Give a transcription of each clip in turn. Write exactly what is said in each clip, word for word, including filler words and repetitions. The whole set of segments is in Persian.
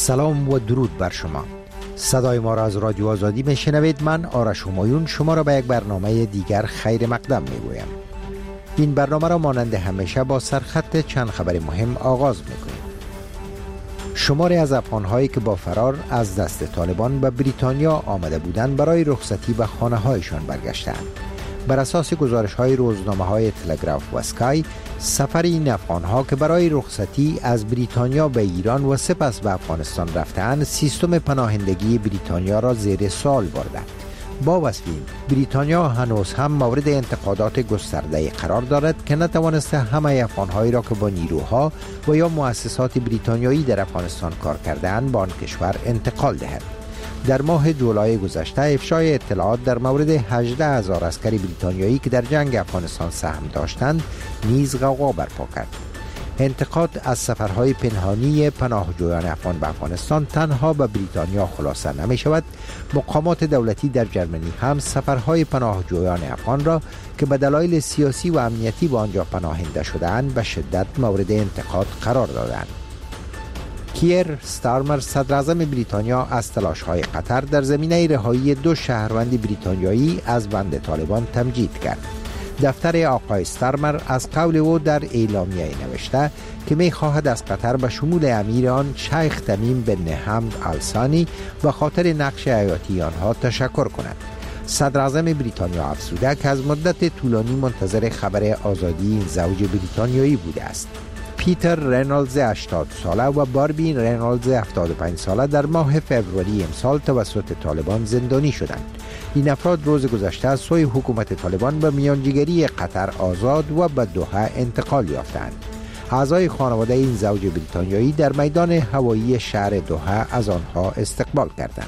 سلام و درود بر شما. صدای ما را از رادیو آزادی میشنوید. من آرش همایون شما را به یک برنامه دیگر خیر مقدم میگویم. این برنامه را مانند همیشه با سرخط چند خبر مهم آغاز میکنیم. شماری از افغان‌هایی که با فرار از دست طالبان به بریتانیا آمده بودند برای رخصتی به خانه‌هایشان برگشتند. بر اساس گزارش‌های روزنامه‌های تلگراف و اسکای، سفر این افغان‌ها که برای رخصتی از بریتانیا به ایران و سپس به افغانستان رفتند، سیستم پناهندگی بریتانیا را زیر سوال برده. با وصف این، بریتانیا هنوز هم مورد انتقادات گسترده قرار دارد که نتوانسته همه افغان‌هایی را که با نیروها و یا مؤسسات بریتانیایی در افغانستان کار کرده‌اند به آن کشور انتقال دهد. در ماه جولای گذشته افشای اطلاعات در مورد هجده هزار عسکر بریتانیایی که در جنگ افغانستان سهم داشتند نیز غوغا برپا کرد. انتقاد از سفرهای پنهانی پناهجویان افغان به افغانستان تنها به بریتانیا خلاصه نمی شود. مقامات دولتی در جرمنی هم سفرهای پناهجویان افغان را که به دلایل سیاسی و امنیتی به آنجا پناهنده شده‌اند به شدت مورد انتقاد قرار دادند. کیر ستارمر صدر اعظم بریتانیا از تلاش‌های قطر در زمینه رهایی دو شهروند بریتانیایی از بند طالبان تمجید کرد. دفتر آقای ستارمر از قول او در اعلامیه نوشته که می خواهد از قطر به شمول امیر آن شیخ تمیم بن حمد آل ثانی به خاطر نقش حیاتی آنها تشکر کند. صدر اعظم بریتانیا افزوده که از مدت طولانی منتظر خبر آزادی این زوج بریتانیایی بوده است. پیتر رینولدز هشتاد ساله و باربی رینولدز هفتاد و پنج ساله در ماه فوریه امسال توسط طالبان زندانی شدند. این افراد روز گذشته از سوی حکومت طالبان به میانجیگری قطر آزاد و به دوحه انتقال یافتند. اعضای خانواده این زوج بریتانیایی در میدان هوایی شهر دوحه از آنها استقبال کردند.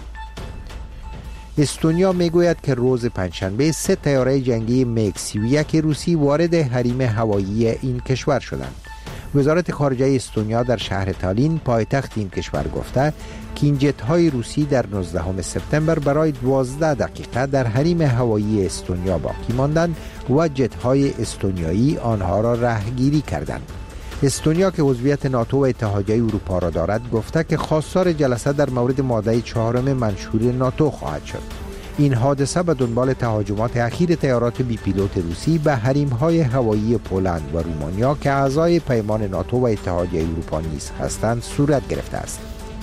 استونیا میگوید که روز پنجشنبه سه طیاره جنگی میگ سی و یک روسی وارد حریم هوایی این کشور شدند. وزارت خارجه استونیا در شهر تالین پایتخت این کشور گفته که این جت‌های روسی در نوزدهم سپتامبر برای دوازده دقیقه در حریم هوایی استونیا باقی ماندند و جت‌های استونیایی آنها را رهگیری کردند. استونیا که عضویت ناتو و اتحادیه اروپا را دارد گفته که خواستار جلسه در مورد ماده چهارم منشور ناتو خواهد شد. این حادثه به دنبال تهاجمات اخیر طیارات بی پیلوت روسی به حریم‌های هوایی پولند و رومانیا که اعضای پیمان ناتو و اتحادیه اروپا نیز هستند صورت گرفته است.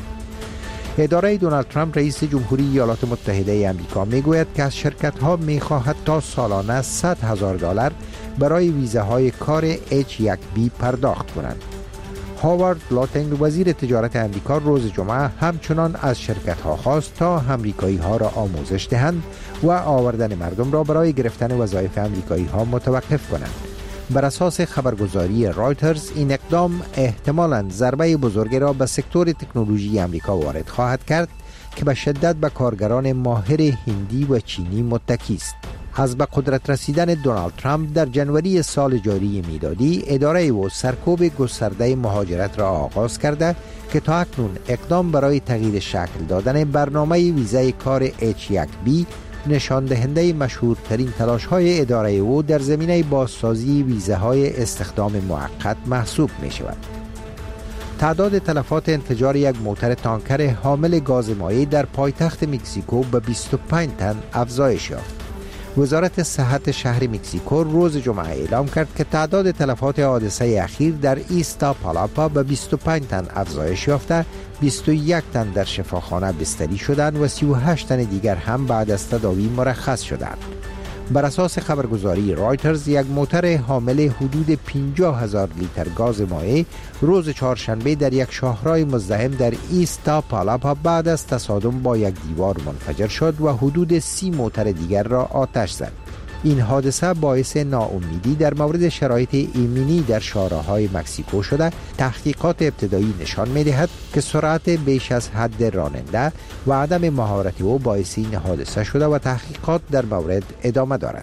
اداره دونالد ترامپ رئیس جمهوری ایالات متحده آمریکا میگوید که از شرکت‌ها می‌خواهد تا سالانه صد هزار دلار برای ویزاهای کار اچ یک بی پرداخت کنند. هاوارد لاتنگ وزیر تجارت آمریکا روز جمعه همچنان از شرکت‌ها خواست تا آمریکایی‌ها را آموزش دهند و آوردن مردم را برای گرفتن وظایف آمریکایی‌ها متوقف کنند. بر اساس خبرگزاری رایترز این اقدام احتمالاً ضربه بزرگی را به سکتور تکنولوژی آمریکا وارد خواهد کرد که به شدت به کارگران ماهر هندی و چینی متکی است. از به قدرت رسیدن دونالد ترامپ در جنوری سال جاری میلادی اداره او سرکوب گسترده مهاجرت را آغاز کرده که تا اکنون اقدام برای تغییر شکل دادن برنامه ویزای کار اچ یک بی نشان دهنده مشهورترین تلاش‌های اداره او در زمینه بازسازی ویزاهای استخدام موقت محسوب می شود. تعداد تلفات انفجار یک موتر تانکر حامل گاز مایع در پایتخت مکزیکو به بیست و پنج تن افزایش یافت. وزارت صحت شهر مکزیکو روز جمعه اعلام کرد که تعداد تلفات حادثه اخیر در ایستا پالاپا به بیست و پنج تن افزایش یافته، بیست و یک تن در شفاخانه بستری شدند و سی و هشت تن دیگر هم بعد از تداوی مرخص شدند. بر اساس خبرگزاری رایترز یک موتر حامل حدود پنجاه هزار لیتر گاز مایع روز چهارشنبه در یک شاهرای مزدحم در ایستا پالاپا بعد از تصادم با یک دیوار منفجر شد و حدود سی موتر دیگر را آتش زد. این حادثه باعث ناامیدی در مورد شرایط ایمنی در شاهراهای مکزیکو شده. تحقیقات ابتدایی نشان می‌دهد که سرعت بیش از حد راننده و عدم مهارت او باعث این حادثه شده و تحقیقات در مورد ادامه دارد.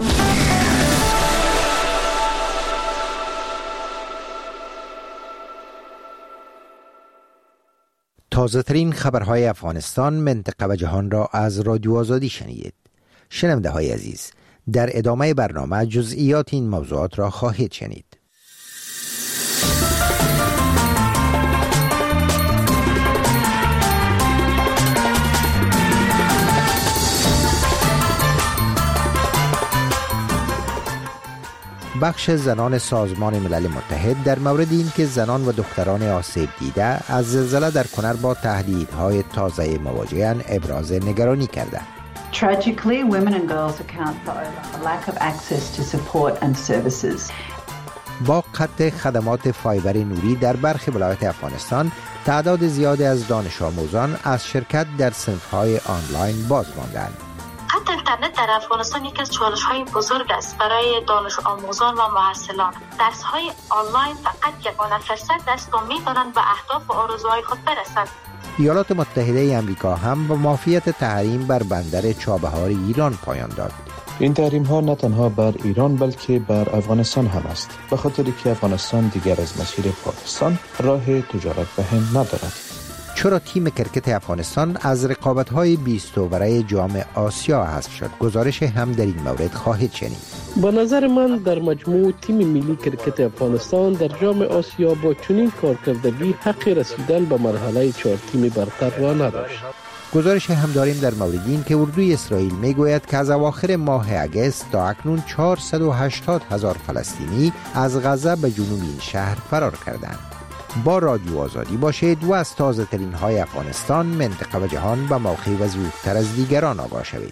تازه ترین خبرهای افغانستان، منطقه و جهان را از رادیو آزادی شنیدید. شنونده های عزیز، در ادامه برنامه جزئیات این موضوعات را خواهید شنید. بخش زنان سازمان ملل متحد در مورد این که زنان و دختران آسیب دیده از زلزله در کنر با تهدیدهای تازه مواجه‌اند ابراز نگرانی کرده. Tragically, women and girls account for over a lack of access to support and services. با قطع خدمات فایبر نوری در برخی ولایات افغانستان، تعداد زیادی از دانش آموزان از شرکت در صنف‌های آنلاین باز ماندند. قطع اینترنت در افغانستان یک از چالش‌های بزرگ است برای دانش آموزان و محصلان. درس‌های آنلاین فقط یگانه فرصت است تا می‌توانند به اهداف و آرزوهای خود برسند. ایالات متحده آمریکا هم با معافیت تحریم بر بندر چابهار ایران پایان داد. این تحریم ها نه تنها بر ایران بلکه بر افغانستان هم است، به خاطری که افغانستان دیگر از مسیر پاکستان راه تجارت به هند ندارد. چرا تیم کرکت افغانستان از رقابت‌های بیست اووره جام آسیا حذف شد؟ گزارش هم در این مورد خواهید شنید. به نظر من در مجموع تیم ملی کرکت افغانستان در جام آسیا با چنین کارکردگی حق رسیدن به مرحله چهار تیم برتر را نداشت. گزارش هم داریم در مورد این که اردوی اسرائیل میگوید که از اواخر ماه اگست تا اکنون چهارصد و هشتاد هزار فلسطینی از غزه به جنوب این شهر فرار کردند. با رادیو آزادی باشید و از تازه ترین های افغانستان، منطقه و جهان به موقع و زودتر از دیگران آگاه شوید.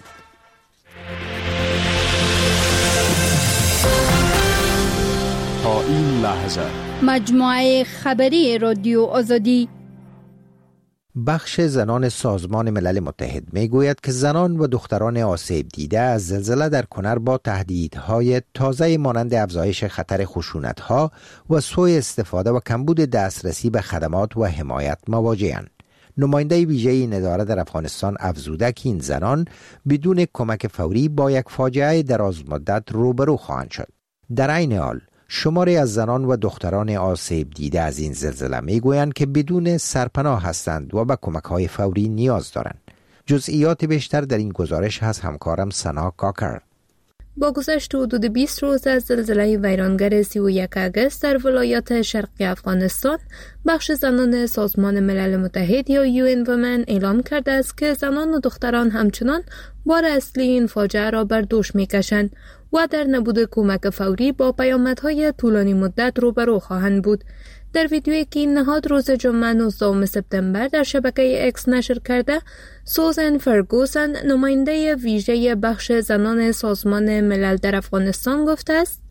تا این لحظه مجموعه خبری رادیو آزادی. بخش زنان سازمان ملل متحد میگوید که زنان و دختران آسیب دیده از زلزله در کنر با تهدیدهای تازه مانند افزایش خطر خشونت‌ها و سوء استفاده و کمبود دسترسی به خدمات و حمایت مواجه‌اند. نماینده ویژه این اداره در افغانستان افزوده که این زنان بدون کمک فوری با یک فاجعه درازمدت روبرو خواهند شد. در عین حال شماری از زنان و دختران آسیب دیده از این زلزله میگویند که بدون سرپناه هستند و به کمک‌های فوری نیاز دارند. جزئیات بیشتر در این گزارش از همکارم سنا کاکر. با گذشت حدود بیست روز از زلزله ویرانگر سی و یک آگوست در ولایات شرقی افغانستان، بخش زنان سازمان ملل متحد یا یو ان وومن اعلام کرده است که زنان و دختران همچنان بار اصلی این فاجعه را بر دوش می‌کشند و در نبود کمک فوری با پیامدهای طولانی مدت روبرو خواهند بود. در ویدیویی که این نهاد روز جمعه نوزدهم سپتامبر در شبکه اکس نشر کرده، سوزن فرگوسن، نماینده ویژه بخش زنان سازمان ملل در افغانستان گفته است: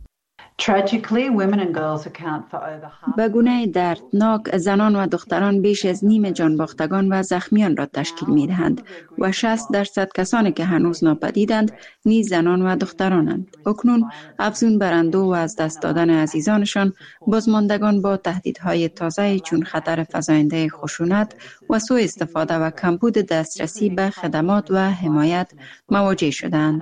به گونه دردناک زنان و دختران بیش از نیم جانباختگان و زخمیان را تشکیل می دهند و شصت درصد کسانی که هنوز ناپدیدند نیز زنان و دخترانند. اکنون افزون بر اندوه و از دست دادن عزیزانشان، بازماندگان با تهدیدهای تازه چون خطر فزاینده خشونت و سوء استفاده و کمبود دسترسی به خدمات و حمایت مواجه شدند.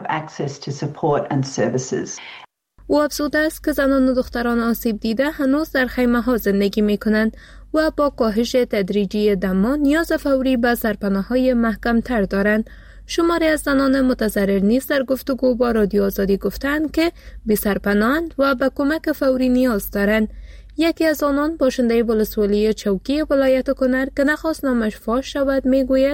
او افزوده است که زنان و دختران آسیب دیده هنوز در خیمه ها زندگی می کنند و با کاهش تدریجی دما نیاز فوری به سرپناه‌های محکم تر دارند. شماری از زنان متضرر نیز در گفتگو با رادیو آزادی گفتند که بی سرپناهند و به کمک فوری نیاز دارند. یکی از آنان، باشنده ولسوالی چوکی ولایت کنر که نخواست نامش فاش شود، می گوید: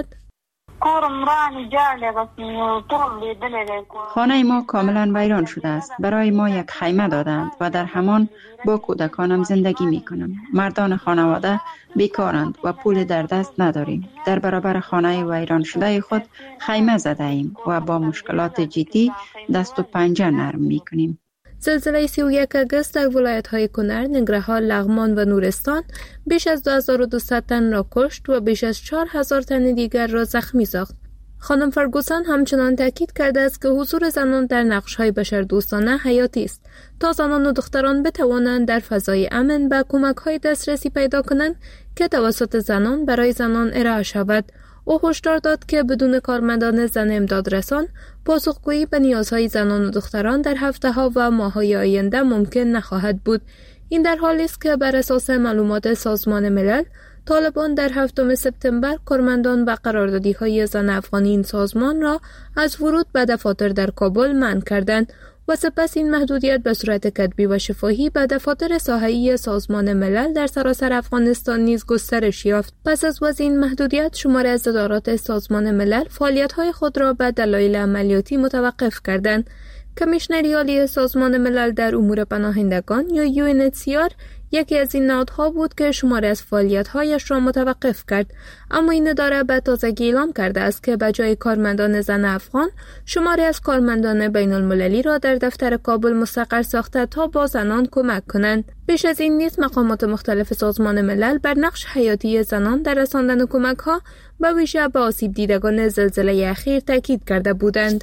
خانه ما کاملا ویران شده است. برای ما یک خیمه دادند و در همان با کودکانم زندگی می کنم. مردان خانواده بیکارند و پول در دست نداریم. در برابر خانه ویران شده خود خیمه زده ایم و با مشکلات جدی دست و پنجه نرم می کنیم. زلزله سی و یک آگوست در ولایت‌های کنر، ننگرهار، لغمان و نورستان بیش از دو هزار و دویست تن را کشت و بیش از چهار هزار تن دیگر را زخمی ساخت. خانم فرگوسن همچنان تاکید کرده است که حضور زنان در نقش‌های بشردوستانه حیاتی است تا زنان و دختران بتوانند در فضای امن به کمک‌های دسترسی پیدا کنند که توسط زنان برای زنان ارائه شود. او هشدار داد که بدون کارمندان زن امدادرسان، پاسخگویی به نیازهای زنان و دختران در هفته‌ها و ماه‌های آینده ممکن نخواهد بود. این در حالی است که بر اساس معلومات سازمان ملل، طالبان در هفتم سپتامبر کارمندان و قراردادی‌های زن افغانی این سازمان را از ورود به دفاتر در کابل منع کردند و سپس این محدودیت به صورت کتبی و شفاهی به دفاتر ساحه‌ای سازمان ملل در سراسر افغانستان نیز گسترش یافت. پس از وضع این محدودیت، شماری از ادارات سازمان ملل فعالیت‌های خود را به دلایل عملیاتی متوقف کردند. کمیشنری عالی سازمان ملل در امور پناهندگان یا یو ان اچ سی آر یکی از این نهادها بود که شماری از فعالیت‌هایش را متوقف کرد، اما این اداره به تازگی اعلام کرده است که به جای کارمندان زن افغان شماری از کارمندان بین المللی را در دفتر کابل مستقر ساخته تا با زنان کمک کنند. بیش از این نیز مقامات مختلف سازمان ملل بر نقش حیاتی زنان در رساندن کمک‌ها به ویژه به آسیب دیدگان زلزله اخیر تاکید کرده بودند.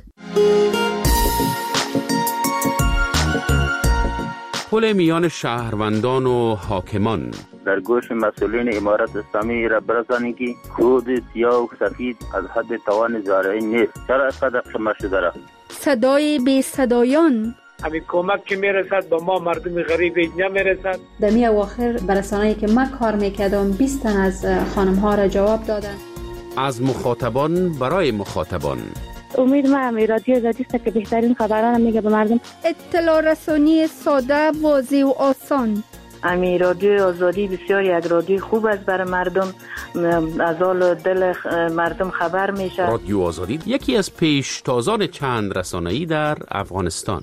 پل میان شهروندان و حاکمان در گوش مسئولین امارت اسلامی را برسانید که خود سیاه و سفید از حد توان زارعین نیست. چرا اینقدر شما شده را؟ صدای بی صدایان همین کمک که میرسد به ما مردم غریب اینجا میرسد. در می اواخر برسانه‌ای که من کار میکردم بیست تن از خانم ها را جواب دادن. از مخاطبان برای مخاطبان. امید من رادیو آزادی است که بهترین خبران میگه به مردم. اطلاع رسانی ساده، واضح و آسان. امی رادیو آزادی بسیار یک رادیو خوب است برای مردم، از حال دل مردم خبر میشه. رادیو آزادی یکی از پیشتازان چند رسانه‌ای در افغانستان.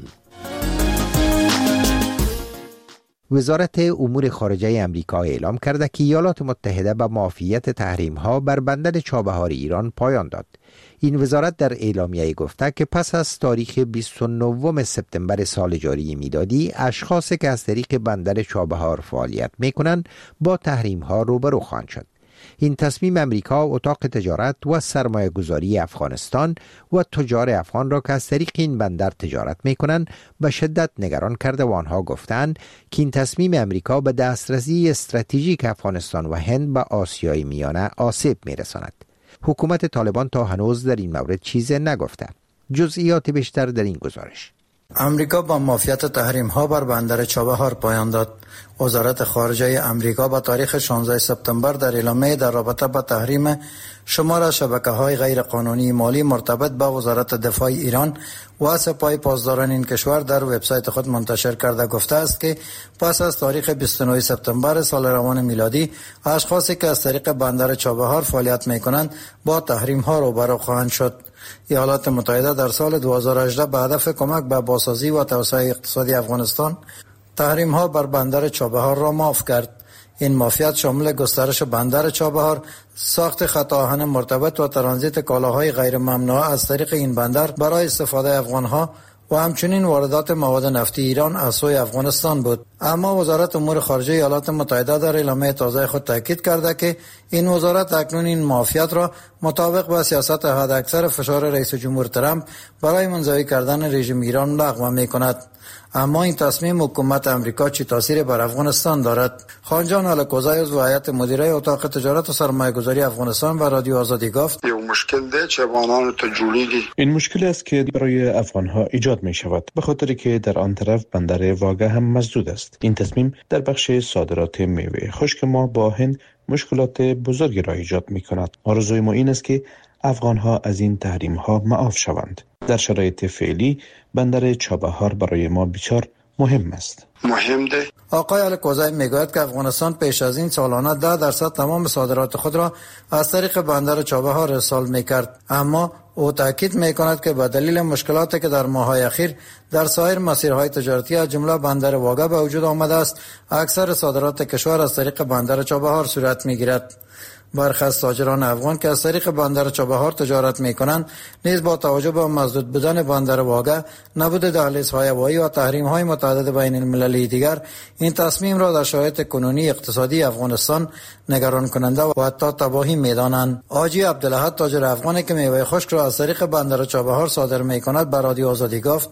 وزارت امور خارجه امریکا اعلام کرده که ایالات متحده به معافیت تحریم‌ها بر بندر چابهار ایران پایان داد. این وزارت در اعلامیه گفته که پس از تاریخ بیست و نهم سپتامبر سال جاری میلادی اشخاصی که از طریق بندر چابهار فعالیت می‌کنند با تحریم‌ها روبرو خواهند شد. این تصمیم امریکا اتاق تجارت و سرمایه گذاری افغانستان و تجار افغان را که از طریق این بندر تجارت می‌کنند به شدت نگران کرده و آنها گفتند که این تصمیم امریکا به دسترسی استراتژیک افغانستان و هند به آسیای میانه آسیب می‌رساند. حکومت طالبان تا هنوز در این مورد چیزی نگفته. جزئیات بیشتر در این گزارش. امریکا با معافیت تحریم ها بر بندر چابهار پایان داد. وزارت خارجه امریکا با تاریخ شانزده سپتامبر در اعلامیه در رابطه با تحریم شمار شبکه های غیر قانونی مالی مرتبط با وزارت دفاع ایران و سپاه پاسداران این کشور در وبسایت خود منتشر کرده گفته است که پس از تاریخ بیست و نه سپتامبر سال روان میلادی اشخاصی که از طریق بندر چابهار فعالیت می‌کنند با تحریم ها روبرو خواهند شد. ایالات متحده در سال دو هزار و هجده به هدف کمک به بازسازی و توسعه اقتصادی افغانستان تحریم ها بر بندر چابهار را معاف کرد. این معافیت شامل گسترش بندر چابهار، ساخت خط آهن مرتبط و ترانزیت کالاهای غیر ممنوعه از طریق این بندر برای استفاده افغانها و همچنین واردات مواد نفتی ایران از سوی افغانستان بود. اما وزارت امور خارجه ایالات متحده در اعلامیه تازه خود تاکید کرده که این وزارت اکنون این معافیت را مطابق با سیاست حداکثر فشار رئیس جمهور ترامپ برای منزوی کردن رژیم ایران لغو می‌کند. اما این تصمیم حکومت امریکا چه تاثیر بر افغانستان دارد؟ خانجان الکوزای از هیئت مدیره اتاق تجارت و سرمایه گذاری افغانستان و رادیو آزادی گفت: یه مشکل ده چه افغانان تجولیدی. این مشکل است که برای افغانها ایجاد می شود به خاطر که در آن طرف بندر واگه هم مسدود است. این تصمیم در بخش صادرات میوه خشک ما با هند مشکلات بزرگی را ایجاد می کند. آرزوی ما این است که افغانها از این تحریم ها معاف شوند. در شرایط فعلی بندر چابهار برای ما بسیار مهم است. مهم ده. آقای الکوزای میگوید که افغانستان پیش از این سالانه ده درصد تمام صادرات خود را از طریق بندر چابهار ارسال میکرد، اما او تاکید میکند که به دلیل مشکلاتی که در ماه‌های اخیر در سایر مسیرهای تجارتی از جمله بندر واگه به وجود آمده است، اکثر صادرات کشور از طریق بندر چابهار صورت میگیرد. برخی از تاجران افغان که از طریق بندر چابهار تجارت میکنند نیز با توجه به مسدود بودن بندر واگه، نبود دهلیزهای هوایی و تحریم‌های متعدد بین المللی دیگر این تصمیم را در شرایط کنونی اقتصادی افغانستان نگران کننده و حتی تباهی میدانند. حاجی عبدالاحد تاجر افغانی که میوه خشک را از طریق بندر چابهار صادر میکند به رادیو آزادی گفت: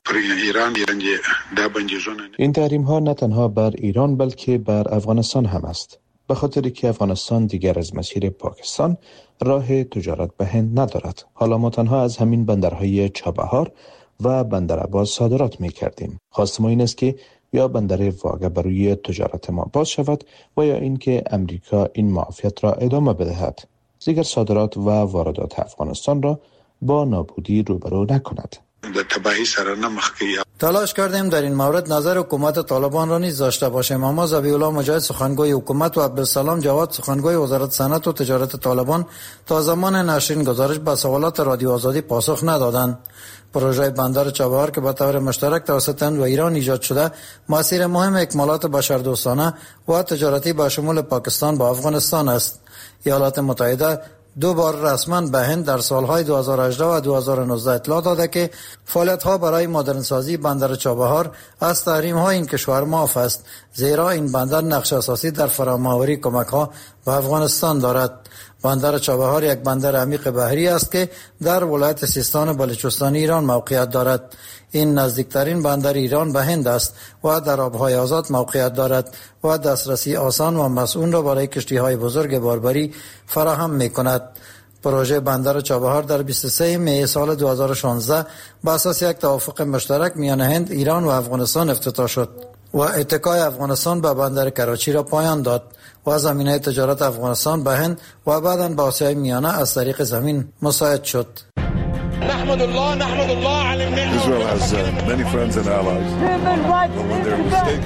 این تحریم‌ها نه تنها بر ایران بلکه بر افغانستان هم است، به خاطر که افغانستان دیگر از مسیر پاکستان راه تجارت به هند ندارد. حالا ما تنها از همین بندرهای چابهار و بندر عباس صادرات می کردیم. خواست ما این است که یا بندر واگه بروی تجارت ما باز شود و یا اینکه امریکا این معافیت را ادامه بدهد. دیگر صادرات و واردات افغانستان را با نابودی روبرو نکند. د تباهی سره نه مخ کیږي. تلاش کردیم در این مورد نظر حکومت طالبان را نیز داشته باشیم، اما ذبیح الله مجاهد سخنگوی حکومت و عبدالسلام جواد سخنگوی وزارت صنعت و تجارت طالبان تا زمان نشرین گزارش به سوالات رادیو آزادی پاسخ ندادند. پروژه بندر چابهار که به طور مشترک توسط هند و ایران ایجاد شده، مسیر مهم اکمالات بشردوستانه و تجارتی به شمول پاکستان با افغانستان است. ایالات متحده دو بار رسما به هند در سالهای دو هزار و هجده و دو هزار و نوزده اطلاع داده که فعالیت‌ها برای مدرنسازی بندر چابهار از تحریم‌های این کشور معاف است، زیرا این بندر نقش اساسی در فرام‌آوری کمک‌ها به افغانستان دارد. بندر چابهار یک بندر عمیق بحری است که در ولایت سیستان بلوچستان ایران موقعیت دارد. این نزدیکترین بندر ایران به هند است و در آبهای آزاد موقعیت دارد و دسترسی آسان و مسئول را برای کشتی‌های بزرگ باربری فراهم می‌کند. پروژه بندر چابهار در بیست و سوم می سال دو هزار و شانزده بر اساس یک توافق مشترک میان هند، ایران و افغانستان افتتاح شد و اتکای افغانستان به بندر کراچی را پایان داد و زمینه تجارت افغانستان به هند و بعداً به آسیای میانه از طریق زمین مساعد شد. نحمد الله نحمد الله على النعمة. Israel has uh, many friends and allies. But when they're mistaken.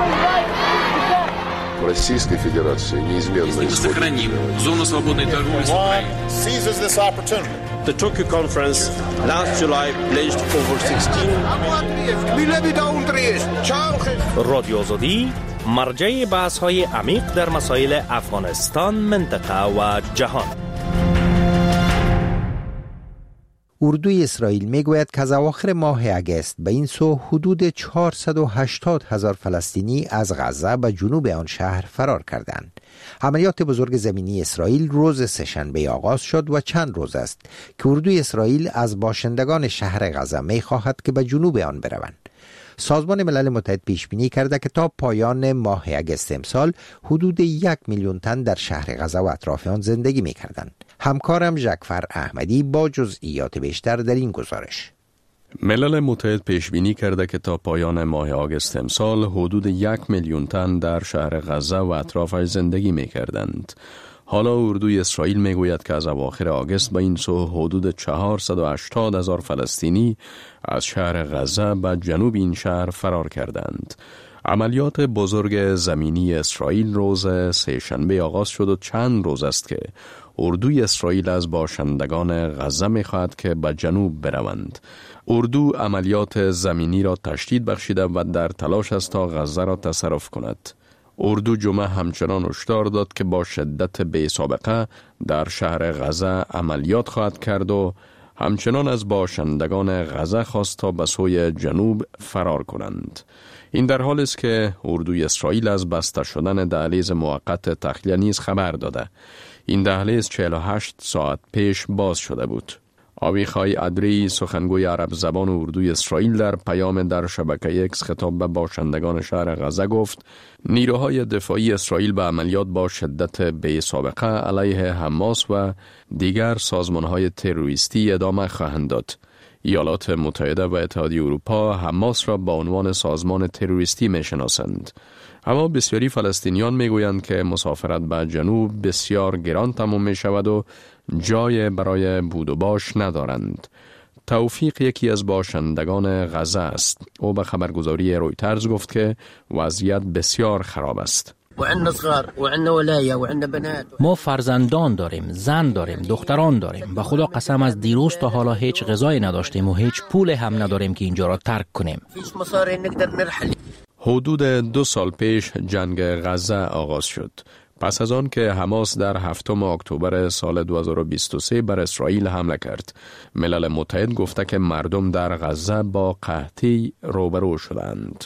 Российской Федерации неизменно исходит. Сохраним зону свободной торговли с Украиной. Seizes this opportunity. The Tokyo conference last July pledged over sixteen. رادیو آزادی مرجع بحث‌های عمیق در مسائل افغانستان، منطقه و جهان. اردوی اسرائیل میگوید که از اواخر ماه اگست به این سو حدود چهارصد و هشتاد هزار فلسطینی از غزه به جنوب آن شهر فرار کردند. عملیات بزرگ زمینی اسرائیل روز سه‌شنبه آغاز شد و چند روز است که اردوی اسرائیل از باشندگان شهر غزه می‌خواهد که به جنوب آن بروند. سازمان ملل متحد پیش بینی کرده که تا پایان ماه اگست امسال حدود یک میلیون تن در شهر غزه و اطراف آن زندگی می‌کردند. همکارم ژکفر احمدی با جزئیات بیشتر در این گزارش. ملل متحد پیش بینی کرده که تا پایان ماه آگوست امسال حدود یک میلیون تن در شهر غزه و اطرافش زندگی می‌کردند. حالا اردوی اسرائیل میگوید که از اواخر آگوست به این سو حدود چهارصد و هشتاد هزار فلسطینی از شهر غزه به جنوب این شهر فرار کردند. عملیات بزرگ زمینی اسرائیل روز سه‌شنبه آغاز شد و چند روز است که اردوی اسرائیل از باشندگان غزه می‌خواهد که به جنوب بروند. اردو عملیات زمینی را تشدید بخشیده و در تلاش است تا غزه را تصرف کند. اردو جمعه همچنان هشدار داد که با شدت بی سابقه در شهر غزه عملیات خواهد کرد و همچنان از باشندگان غزه خواست تا به سوی جنوب فرار کنند. این در حالی است که اردوی اسرائیل از بسته شدن دهلیز موقت تخلیه نیز خبر داده. این دهلیز چهل و هشت ساعت پیش باز شده بود. آویخای ادری سخنگوی عرب زبان اردوی اسرائیل در پیام در شبکه اکس خطاب به باشندگان شهر غزه گفت نیروهای دفاعی اسرائیل به عملیات با شدت بی سابقه علیه حماس و دیگر سازمانهای تروریستی ادامه خواهند داد. ایالات متحده و اتحادیه اروپا حماس را به عنوان سازمان تروریستی میشناسند. اما بسیاری فلسطینیان میگویند که مسافرت به جنوب بسیار گران تمام می شود و جای برای بود و باش ندارند. توفیق یکی از باشندگان غزه است. او به خبرگزاری رویترز گفت که وضعیت بسیار خراب است. ما فرزندان داریم، زن داریم، دختران داریم. به خدا قسم از دیروز تا حالا هیچ غذایی نداشتیم و هیچ پول هم نداریم که اینجا را ترک کنیم. حدود دو سال پیش جنگ غزه آغاز شد. پس از آن که حماس در هفتم اکتبر سال دو هزار و بیست و سه بر اسرائیل حمله کرد، ملل متحد گفته که مردم در غزه با قحطی روبرو شدند.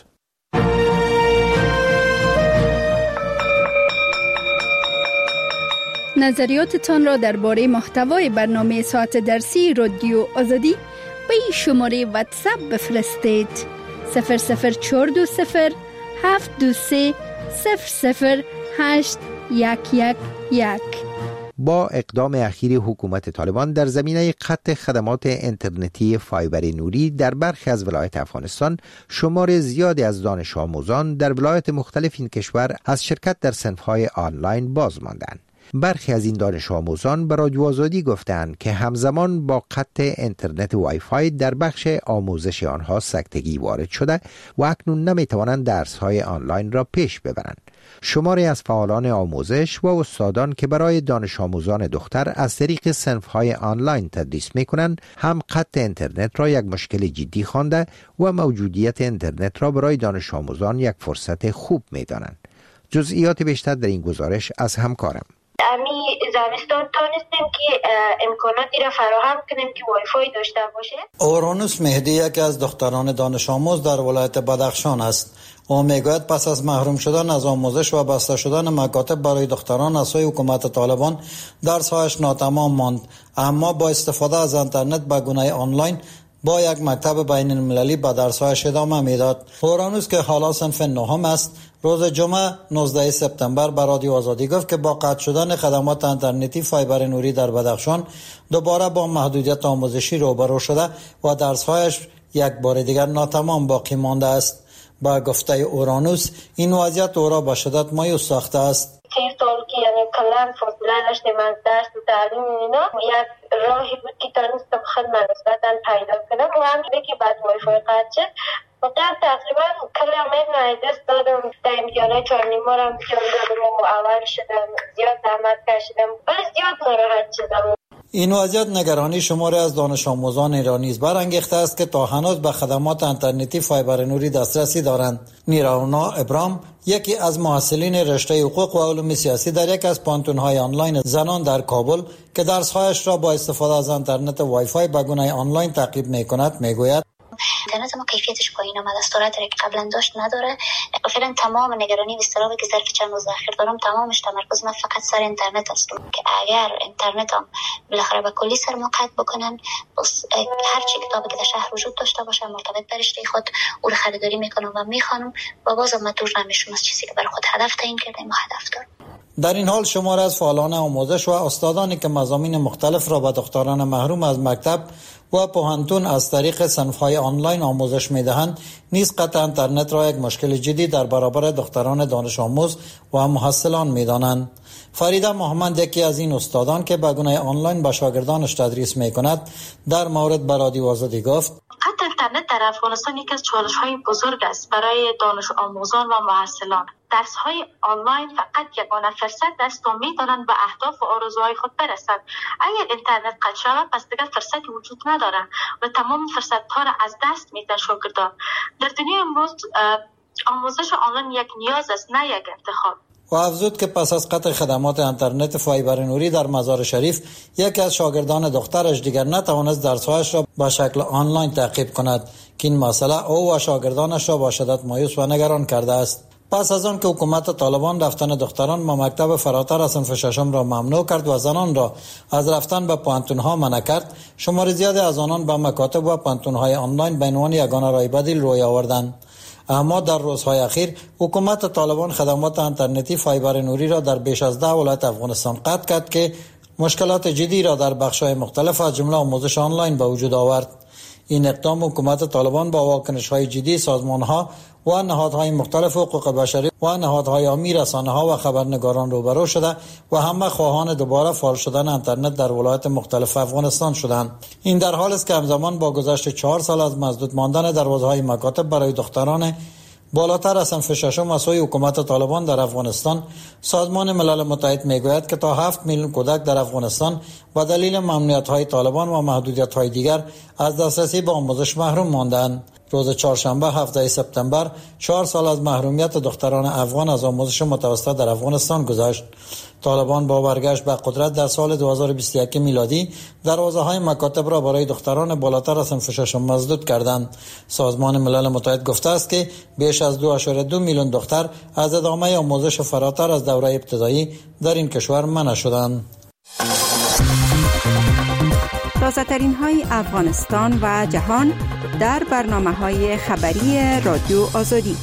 نظریاتتان را درباره محتوای برنامه ساعت درسی رادیو آزادی به این شماره واتساپ بفرستید: صفر صفر چهار دو صفر هفت دو سه صفر صفر هشت یک یک یک. با اقدام اخیر حکومت طالبان در زمینه قطع خدمات اینترنتی فایبر نوری در برخی از ولایات افغانستان، شمار زیادی از دانش آموزان در ولایات مختلف این کشور از شرکت در صنف‌های آنلاین باز ماندند. برخی از این دانش آموزان به رادیو آزادی گفتند که همزمان با قطع اینترنت وای فای در بخش آموزش آنها سکتگی وارد شده و اکنون نمیتوانند درس‌های آنلاین را پیش ببرند. شماری از فعالان آموزش و استادان که برای دانش آموزان دختر از طریق صنف‌های آنلاین تدریس می‌کنند هم قطع اینترنت را یک مشکل جدی خوانده و موجودیت اینترنت را برای دانش آموزان یک فرصت خوب می‌دانند. جزئیات بیشتر در این گزارش از همکارم. امی زمستان تانستیم که امکاناتی را فراهم کنیم که وای فای داشته باشه. اورانوس مهدی یکی از دختران دانش آموز در ولایت بدخشان است. او میگوید پس از محروم شدن از آموزش و بسته شدن مکاتب برای دختران از سوی حکومت طالبان درس‌هایش ناتمام ماند، اما با استفاده از اینترنت به گونه آنلاین با یک مکتب بین المللی به درس‌هایش ادامه میداد. اورانوس که حالا صنف نهم است، روز جمعه نوزدهم سپتامبر به رادیو آزادی گفت که با قطع شدن خدمات اینترنتی فایبر نوری در بدخشان دوباره با محدودیت آموزشی روبرو شده و درس‌هایش یک بار دیگر ناتمام باقی مانده است. با گفته اورانوس این وضعیت او را به شدت مایوس ساخته است. سه سال که یعنی کلا فاصله داشتیم از درس و تعلیم اینا، یک راهی بود که تانستم خدمت نسبتاً پیدا کنم و همینه که بعد وای فای قطع شد و در تقریبا کلا من دست دادم در امتحانات چهار نیمه را امتحان دادم و اول شدم، زیاد زحمت کشیدم ولی زیاد ناراحت شدم. این وضعیت نگرانی شماری از دانش آموزان ایرانی برانگیخته است که تا هنوز به خدمات اینترنتی فایبر نوری دسترسی دارند. نیرونا ابرام یکی از محصلین رشته حقوق و علوم سیاسی در یک از پانتون‌های آنلاین زنان در کابل که درس‌هایش را با استفاده از اینترنت وای فای به گونه آنلاین تعقیب می‌کند میگوید اینترنت ما کیفیتش پایین اومده است، سرعتی که قبلا داشت نداره. فعلا تمام نگرانی و اضطرابی که ظرف چند روز اخیر دارم تمامش تمرکز من فقط سر اینترنت است که اگر اینترنتم بالاخره به کلی سر ما قطع بکنن، بس هر چی کتابی که در شهر وجود داشته باشه مرتبط به رشته خود او رو خریداری میکنم و میخوانم و بازم من دور نمیشم از چیزی که برای خود هدف تعیین کردم و هدف دارم. در این حال شمار از فعالان آموزش و استادانی که مضامین مختلف را به دختران محروم از مکتب و پوهنتون از طریق صنف‌های آنلاین آموزش می‌دهند، نیز قطع اینترنت را یک مشکل جدی در برابر دختران دانش آموز و محصلان می‌دانند. فریده محمد یکی از این استادان که به گونه آنلاین به شاگردانش تدریس می‌کند در مورد به رادیو آزادی گفت: قطع اینترنت در افغانستان یک از چالش‌های بزرگ است برای دانش آموزان و محصلان. درس‌های آنلاین فقط یگانه فرصت است تا می‌توانند به اهداف و آرزوهای خود برسند. اگر اینترنت قطع شود پس دیگر فرصتی وجود ندارد و تمام فرصت‌ها را از دست می‌دهند شاگردان. در دنیای امروز آموزش آنلاین یک نیاز است، نه یک انتخاب. و افزود که پس از قطع خدمات اینترنت فایبر نوری در مزار شریف، یکی از شاگردان دخترش دیگر نتوانست درس‌هایش را به شکل آنلاین تعقیب کند که این مسئله او و شاگردانش را با شدت مایوس و نگران کرده است. پس از آن که حکومت طالبان رفتن دختران به مکتب فراتر از صنف ششم را ممنوع کرد و زنان را از رفتن به پانتون‌ها منع کرد، شمار زیادی از آنان به مکاتب و پانتون‌های آنلاین به عنوان یگانه راه بدیل روی آوردند. اما در روزهای اخیر حکومت طالبان خدمات اینترنتی فایبر نوری را در بیش از ده ولایت افغانستان قطع کرد که مشکلات جدی را در بخش‌های مختلف از جمله آموزش آنلاین به وجود آورد. این اقدام حکومت طالبان با واکنش‌های جدی سازمان‌ها و نهادهای مختلف حقوق بشری و نهادهای عامی، رسانه‌ها و خبرنگاران روبرو شده و همه خواهان دوباره فعال شدن اینترنت در ولایات مختلف افغانستان شدند. این در حالی است که همزمان با گذشت چهار سال از مسدود ماندن دروازه‌های مکاتب برای دختران بالاتر از صنف ششم از سوی حکومت طالبان در افغانستان، سازمان ملل متحد میگوید که تا هفت میلیون کودک در افغانستان و دلیل ممنوعیت‌های طالبان و محدودیت‌های دیگر از دسترسی به آموزش محروم ماندند. روز چهارشنبه هفدهم سپتامبر چهار سال از محرومیت دختران افغان از آموزش متوسط در افغانستان گذشت. طالبان با برگشت به قدرت در سال دو هزار و بیست و یک میلادی دروازه‌های مکاتب را برای دختران بالاتر از صنف ششم مسدود کردند. سازمان ملل متحد گفته است که بیش از دو ممیز دو میلیون دختر از ادامه آموزش فراتر از دوره ابتدایی در این کشور منع شدند. تازه‌ترین های افغانستان و جهان در برنامه‌های خبری رادیو آزادی.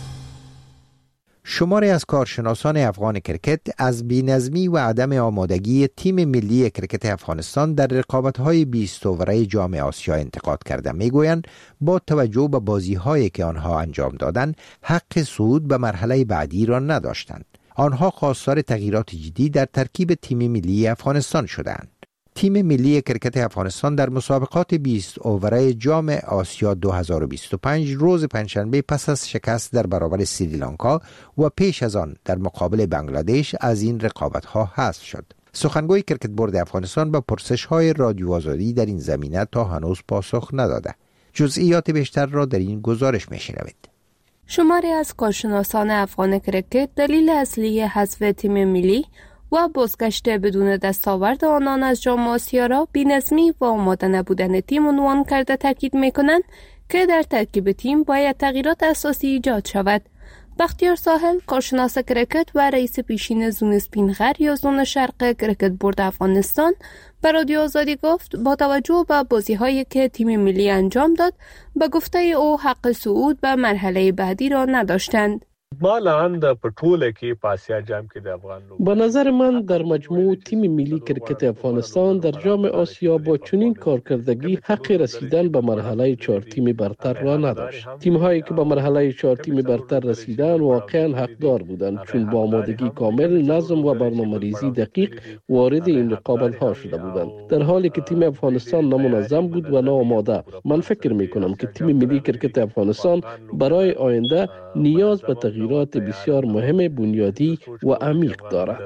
شماری از کارشناسان افغان کرکت از بی‌نظمی و عدم آمادگی تیم ملی کرکت افغانستان در رقابت‌های بیست اوره جام آسیا انتقاد کرده می‌گویند با توجه به بازی‌هایی که آنها انجام دادند حق صعود به مرحله بعدی را نداشتند. آنها خواستار تغییرات جدی در ترکیب تیم ملی افغانستان شدند. تیم ملی کرکت افغانستان در مسابقات بیست اووره جام آسیا دو هزار و بیست و پنج روز پنجشنبه پس از شکست در برابر سریلانکا و پیش از آن در مقابل بنگلادش از این رقابت‌ها حذف شد. سخنگوی کرکت بورد افغانستان به پرسش‌های رادیو آزادی در این زمینه تا هنوز پاسخ نداده. جزئیات بیشتر را در این گزارش می‌شنوید. شماری از کارشناسان افغان کرکت دلیل اصلی حذف تیم ملی و بازگشت بدون دستاورد آنان از جام آسیا را بی‌نظمی و آماده نبودن تیم عنوان کرده تاکید می‌کنند که در ترکیب تیم باید تغییرات اساسی ایجاد شود. بختیار ساحل، کارشناس کرکت و رئیس پیشین زون سپینغر یا زون شرق کرکت بورد افغانستان، به رادیو آزادی گفت با توجه به بازی‌هایی که تیم ملی انجام داد، به گفته او حق صعود به مرحله بعدی را نداشتند. ما لاند په ټوله کې په آسیا جام کې د افغان لوبغاړو به نظر من در مجموع تیم ملی کرکت افغانستان در جام آسیا با چنین کارکردگی حق رسیدن به مرحله چهار تیم برتر را نداشت. تیم هایی که به مرحله چهار تیم برتر رسیدن واقعا حقدار بودند، چون با آمادگی کامل، نظم و برنامه‌ریزی دقیق وارد این رقابت ها شده بودند، در حالی که تیم افغانستان نامنظم بود و ناآماده. من فکر می کنم که تیم ملی کرکت افغانستان برای آینده نیاز به تغییرات بسیار مهم، بنیادی و عمیق دارد.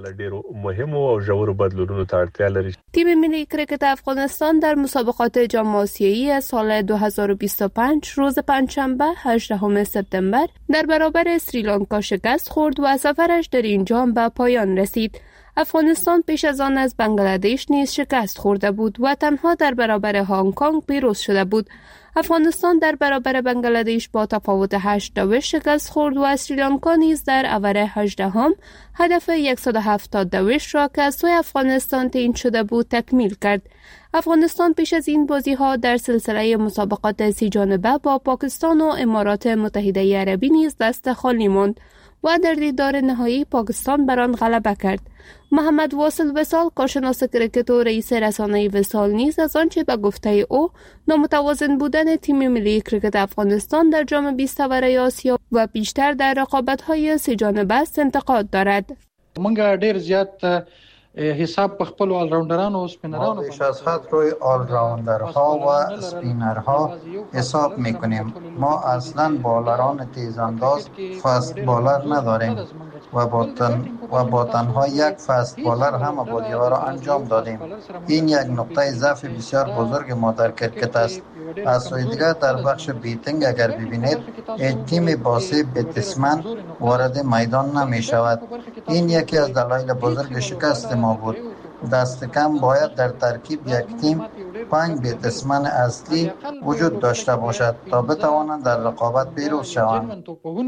تیم ملی کرکت افغانستان در مسابقات جام آسیایی سال دو هزار و بیست و پنج روز پنجشنبه هجدهم سپتامبر در برابر سریلانکا شکست خورد و سفرش در این جام به پایان رسید. افغانستان پیش از آن از بنگلادش نیز شکست خورده بود و تنها در برابر هنگ کنگ پیروز شده بود. افغانستان در برابر بنگلادش با تفاوت هشت دوش شکست خورد و سریلانکا نیز در اوور هجدهم هدف صد و هفتاد دوش را که از سوی افغانستان تعیین شده بود تکمیل کرد. افغانستان پیش از این بازی ها در سلسله مسابقات سی جانبه با پاکستان و امارات متحده عربی نیز دست خالی ماند و در دیدار نهایی پاکستان بر آن غلبه کرد. محمد واصل وصال، کارشناس کرکت و رئیس رسانه وصال نیز از آنچه به گفته او نامتوازن بودن تیم ملی کرکت افغانستان در جام بیست اوره آسیا و بیشتر در رقابت‌های سه جانبه است انتقاد دارد. منګه ډیر زیات حساب په خپل آل راوندرانو او سپینرانو بیش از حد روی آل راوندرها و سپینرها حساب میکنیم. ما اصلا بالران تیزانداز فست بالر نداریم و با تن و با تنها یک فست بالر هم بازی‌ها را انجام دادیم. این یک نقطه ضعف بسیار بزرگ ما در کرکت است. از سوی دیگر در بخش بیتینگ اگر ببینید، تیم باسی بتسمن وارد میدان نمی شود. این یکی از دلایل بزرگ شکست ما بود. دست کم باید در ترکیب یک تیم پنج بیتسمن اصلی وجود داشته باشد تا بتوانند در رقابت پیروز شوند.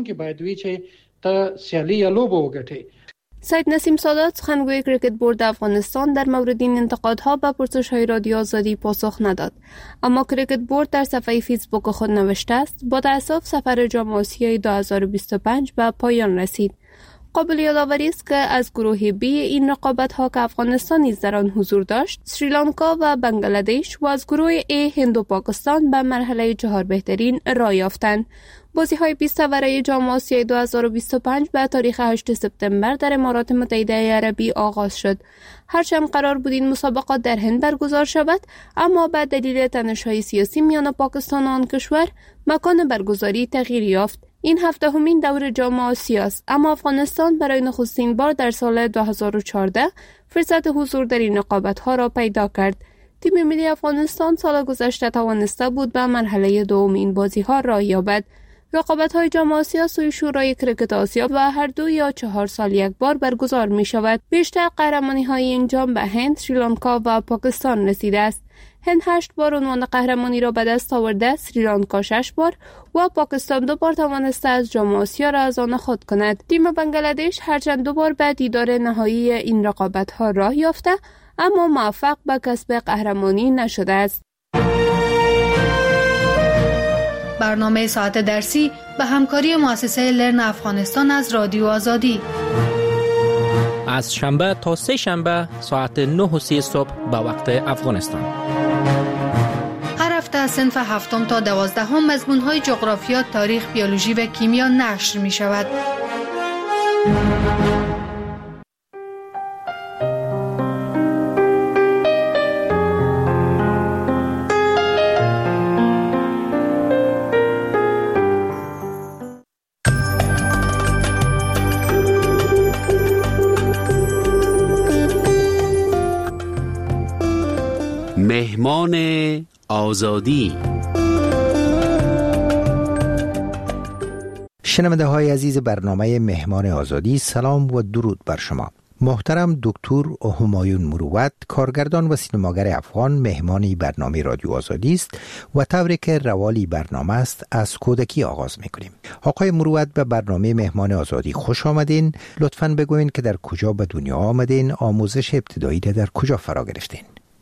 سید نسیم سادات، سخنگوی کرکت بورد افغانستان، در مورد این انتقادها به پرسش‌های رادیو آزادی پاسخ نداد. اما کرکت بورد در صفحه فیسبوک خود نوشته است: با تأسف سفر جام آسیای دو هزار و بیست و پنج به پایان رسید. قابل یادآوری است که از گروه بی این رقابت‌ها که افغانستان نیز در آن حضور داشت، سریلانکا و بنگلادش و از گروه ای هند و پاکستان به مرحله چهار بهترین راه یافتند. بازی‌های بیست اوره جام آسیای دو هزار و بیست و پنج به تاریخ هشتم سپتامبر در امارات متحده عربی آغاز شد. هرچند قرار بود این مسابقات در هند برگزار شود، اما به دلیل تنش‌های سیاسی میان پاکستان و آن کشور مکان برگزاری تغییر یافت. این هفدهمین دور جام آسیا است، اما افغانستان برای نخستین بار در سال دو هزار و چهارده فرصت حضور در این رقابت‌ها را پیدا کرد. تیم ملی افغانستان سال گذشته توانسته بود به مرحله دوم این بازی‌ها راه یابد. رقابت‌های جام آسیا سوی شورای کرکت آسیا و هر دو یا چهار سال یک بار برگزار می‌شود. بیشتر قهرمانی‌های این جام به هند، سریلانکا و پاکستان رسیده است. هند هشت بار عنوان قهرمانی را به دست آورده، سریلانکا شش بار و پاکستان دو بار توانسته از جام آسیا را از آن خود کند. تیم بنگلادش هرچند دو بار به دیدار نهایی این رقابت‌ها راه یافته، اما موفق به کسب قهرمانی نشده است. برنامه ساعت درسی به همکاری مؤسسه لرن افغانستان از رادیو آزادی. از شنبه تا سه شنبه ساعت نه و سی صبح به وقت افغانستان. هر هفته از صنف هفتم تا دوازدهم مضمون‌های جغرافیا، تاریخ، بیولوژی و کیمیا نشر می شود. مهمان آزادی. شنونده های عزیز برنامه مهمان آزادی، سلام و درود بر شما. محترم دکتر همایون مروت، کارگردان و سینماگر افغان، مهمانی برنامه رادیو آزادی است و طوری که روالی برنامه است از کودکی آغاز میکنیم. آقای مروت، به برنامه مهمان آزادی خوش آمدین. لطفاً بگوین که در کجا به دنیا آمدین، آموزش ابتدایی در کجا فرا گرفتین؟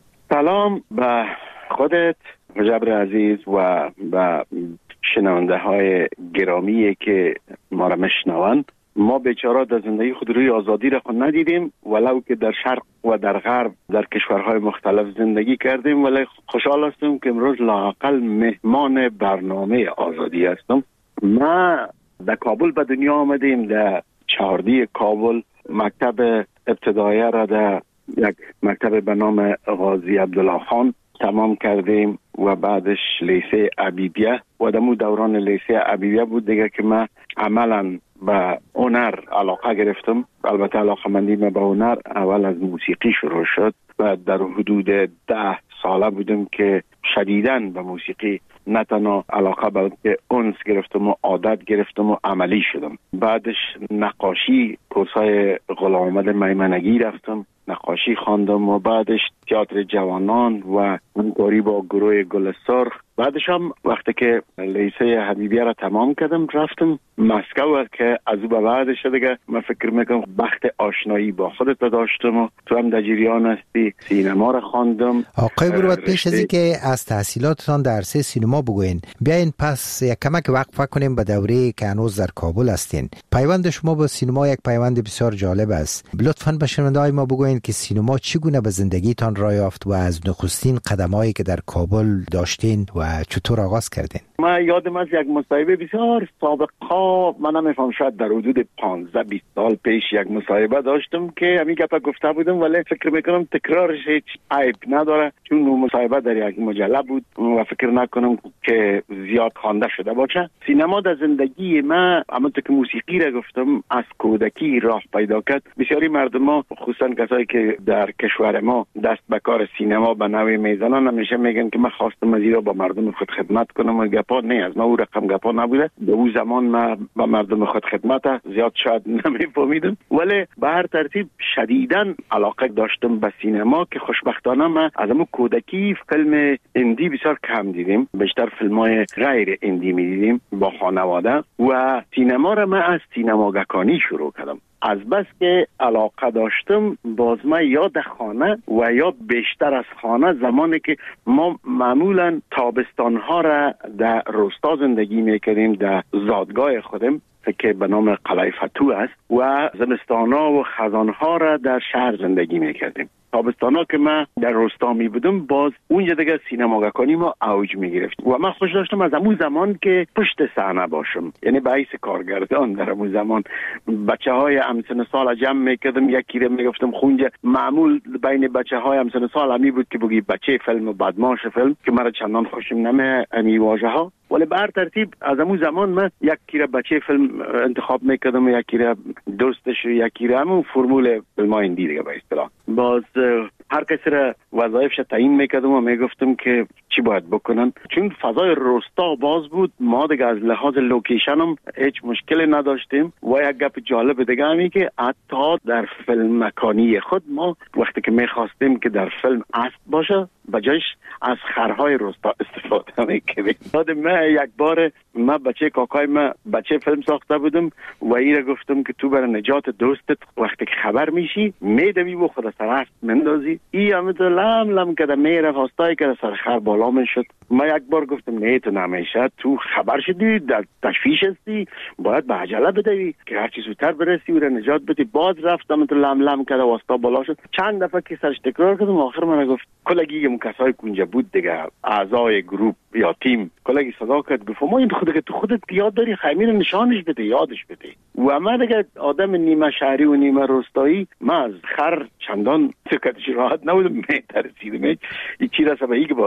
سلام به خودت مجبر عزیز و به شنونده های گرامی که ما را میشنوند. ما بیچاره در زندگی خود روی آزادی را خود ندیدیم، ولو که در شرق و در غرب در کشورهای مختلف زندگی کردیم، ولی خوشحال هستم که امروز لااقل مهمان برنامه آزادی هستم. ما در کابل به دنیا آمدیم، در چهاردی کابل مکتب ابتدایی را در یک مکتب به نام غازی عبدالله خان تمام کردیم و بعدش لیسه عبیبیه و دمو دوران لیسه عبیبیه بود دیگه که من عملا به هنر علاقه گرفتم. البته علاقه مندی من به هنر اول از موسیقی شروع شد و در حدود ده ساله بودم که شدیداً به موسیقی نه تنها علاقه بلکه انس گرفتم و عادت گرفتم و عملی شدم. بعدش نقاشی، کورسای غلام محمد میمنگی رفتم، نقاشی خواندم و بعدش تئاتر جوانان و همکاری با گروه گل سرخ. بعدش هم وقتی که لیسه حبیبیه را تمام کردم رفتم مسکو که از او به بعدش دیگه من فکر میکنم بخت آشنایی با خودت داشتم و تو هم در جریان هستی. سینما را خواندم. آقای مروت، پیش از اینکه از تحصیلاتتان در عرصه سینما بگوین، بیاین پس یک کمک وقفه کنیم به دوره که هنوز در کابل هستین. پیوند شما با سینما یک پیوند بسیار جالب است. لطفاً به شنونده‌های ما بگوین که سینما چگونه به زندگیتان راه یافت و از نخستین قدمایی که در کابل داشتین و چطور آغاز کردین؟ من یادم از یک مصاحبه بسیار سابق ها، من نمیفهم شاید در حدود پانزده بیست سال پیش یک مصاحبه داشتم که همین گپا گفته بودم، ولی فکر میکنم تکرارش هیچ عیب نداره چون اون مصاحبه در یک مجله بود و فکر نکنم که زیاد خوانده شده باشه. سینما در زندگی من همونطور که موسیقی را گفتم از کودکی راه پیدا کرد. بسیاری مردم ها خصوصا کسایی که در کشور ما دست به کار سینما به نوع میزنن همیشه میگن که من خواستم از ایرا با مردم خود خدمت کنم و گپا نه از ما او رقم گپا نبوده. به اون زمان من با مردم خود خدمت زیاد شاید نمیفهمیدم، ولی به هر ترتیب شدیداً علاقه داشتم به سینما که خوشبختانه من از همون کودکی فیلم اندی بسیار کم دیدیم، بیشتر فیلم‌های غیر اندی می‌دیدیم با خانواده و سینما را من از سینماگکانی شروع کردم. از بس که علاقه داشتم باز من یا در خانه و یا بیشتر از خانه، زمانی که ما معمولا تابستانها را در روستا زندگی میکردیم در زادگاه خودم که به نام قلعه فتو است و زمستانها و خزانها را در شهر زندگی میکردیم. تابستانا که من در روستا می بودم باز اونجا دیگه سینماگکانی ما اوج می گرفت و من خوش داشتم از همون زمان که پشت صحنه باشم، یعنی به حیث کارگردان در همون زمان بچه های همسن سال جمع می کردم، یکی رو می گفتم خونجا. معمول بین بچه های همسن سال همی بود که بگی بچه فیلم و بدماش فیلم که مرا چندان خوشم نمی امی واژه ها، ولی به هر ترتیب از همون زمان من یکی رو بچه فیلم انتخاب می کردم، یکی رو دوستش، یکی رو همون فرمول فیلم های اندی دیگه به اصطلاح. باز هر کسی را وظایفش تعیین میکردم و میگفتم که چی باید بکنن. چون فضای روستا باز بود، ما دیگه از لحاظ لوکیشن هم هیچ مشکلی نداشتیم و یک گپ جالب دیگه همی که حتی در فیلم مکانی خود ما وقتی که میخواستیم که در فیلم اسب باشه بجایش از خرهای روستا استفاده میکردیم. یادم من یک بار من بچه کاکای من بچه فیلم ساخته بودم و این را گفتم که تو برای نجات دوستت وقتی که خبر میشی میدوی و خود سر اسب مندازی. ای همه تو لم لم کده میره خواستای که سر خر بالا میشد. ما یک بار گفتم نه تو نمیشه، تو خبر شدی در تشویش هستی، باید به عجله بدوی که هرچی زودتر برسی و را نجات بدی. باز رفتم تو لم لم کده واسطا بالا شد. چند دفعه که سرش تکرار کردم آخر من گفت کلگی اون کسایی که اونجا بود دیگه اعضای گروپ یا تیم کلگی صدا کرد گفت ما این خودت که تو خودت یاد داری خیمین نشانش بده یادش بده. و من دیگه آدم نیمه شهری و نیمه روستایی من از خر چندان سکتش راحت نبودم، میترسیدم این چی را سبایی که باز داره دو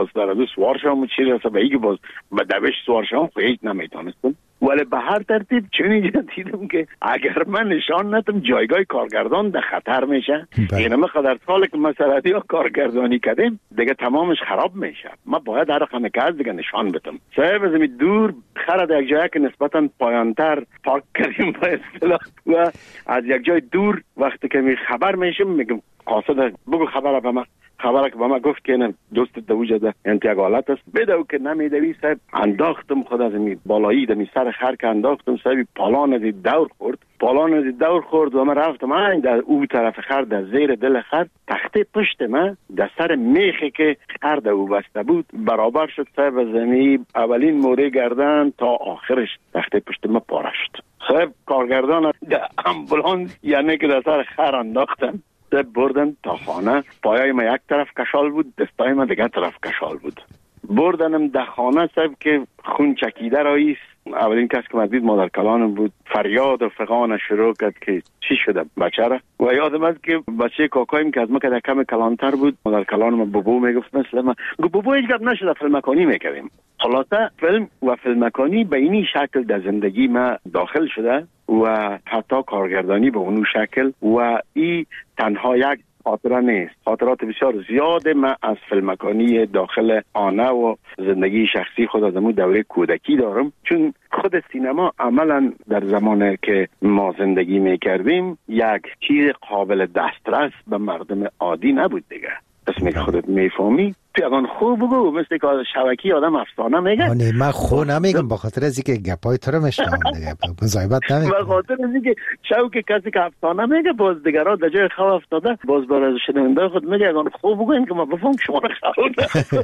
بگو سوار شام چی رسه به اینکه باز به دوش سوار شام خو هیچ نمیتونستم. ولی به هر ترتیب چون اینجا دیدم که اگر من نشان ندم جایگاه کارگردان در خطر میشه. اینه مقدر سال که مسئله ها کارگردانی کردیم دیگه تمامش خراب میشه. ما باید هر رقم که از دیگه نشان بدم. صاحب از این دور خرد یک جایی که نسبتا پایانتر پارک کردیم با اصطلاح و از یک جای دور وقتی که می خبر میشم میگم قاصد بگو خبر به من. خبره که با ما گفت که نه دوست دوجه ده انتیاگ حالت است بدو که نمیدوی صاحب انداختم خود از این بالایی دمی سر خر که انداختم صاحب پالان از دور خورد پالان از دور خورد و من رفتم این در او طرف خر در زیر دل خر تخته پشت من در سر میخی که خر در او بسته بود برابر شد صاحب از زمین اولین موره گردن تا آخرش تخته پشت من پاره شد. صاحب کارگردان در امبولانس یعنی که در سر خر انداختن بردن تا خانه. پایای ما یک طرف کشال بود دستای ما دیگه طرف کشال بود. بردنم در خانه صاحب که خون چکیده راییست. اولین کس که مدید مادر کلانم بود. فریاد و فغان شروع کرد که چی شده بچه را و یادم است که بچه کاکایم که از ما که کم کلانتر بود مادر کلانم بابو میگفت مثل ما گفت بابو هیچ گپ نشده فیلمکانی میکردیم. خلاصه فیلم و فیلمکانی به اینی شکل در زندگی ما داخل شده و حتی کارگردانی به اونو شکل و این تنها یک خاطره نیست. خاطرات بسیار زیاده من از فیلمکانی داخل آنه و زندگی شخصی خود از امون دوره کودکی دارم چون خود سینما عملا در زمانی که ما زندگی میکردیم یک چیز قابل دسترس به مردم عادی نبود دیگه. اسمی که خودت میفهمی پیغان خوب بگو مثل که شبکی آدم افسانه میگه. نه من خو نمیگم با خاطر از اینکه گپای تو رو میشنم دیگه مزایبت نمیگم. با خاطر از اینکه شوک کسی که افسانه میگه باز دیگران در جای خو افتاده باز برای شنونده خود میگه اگه خوب بگو این که ما بفهم شما رو خو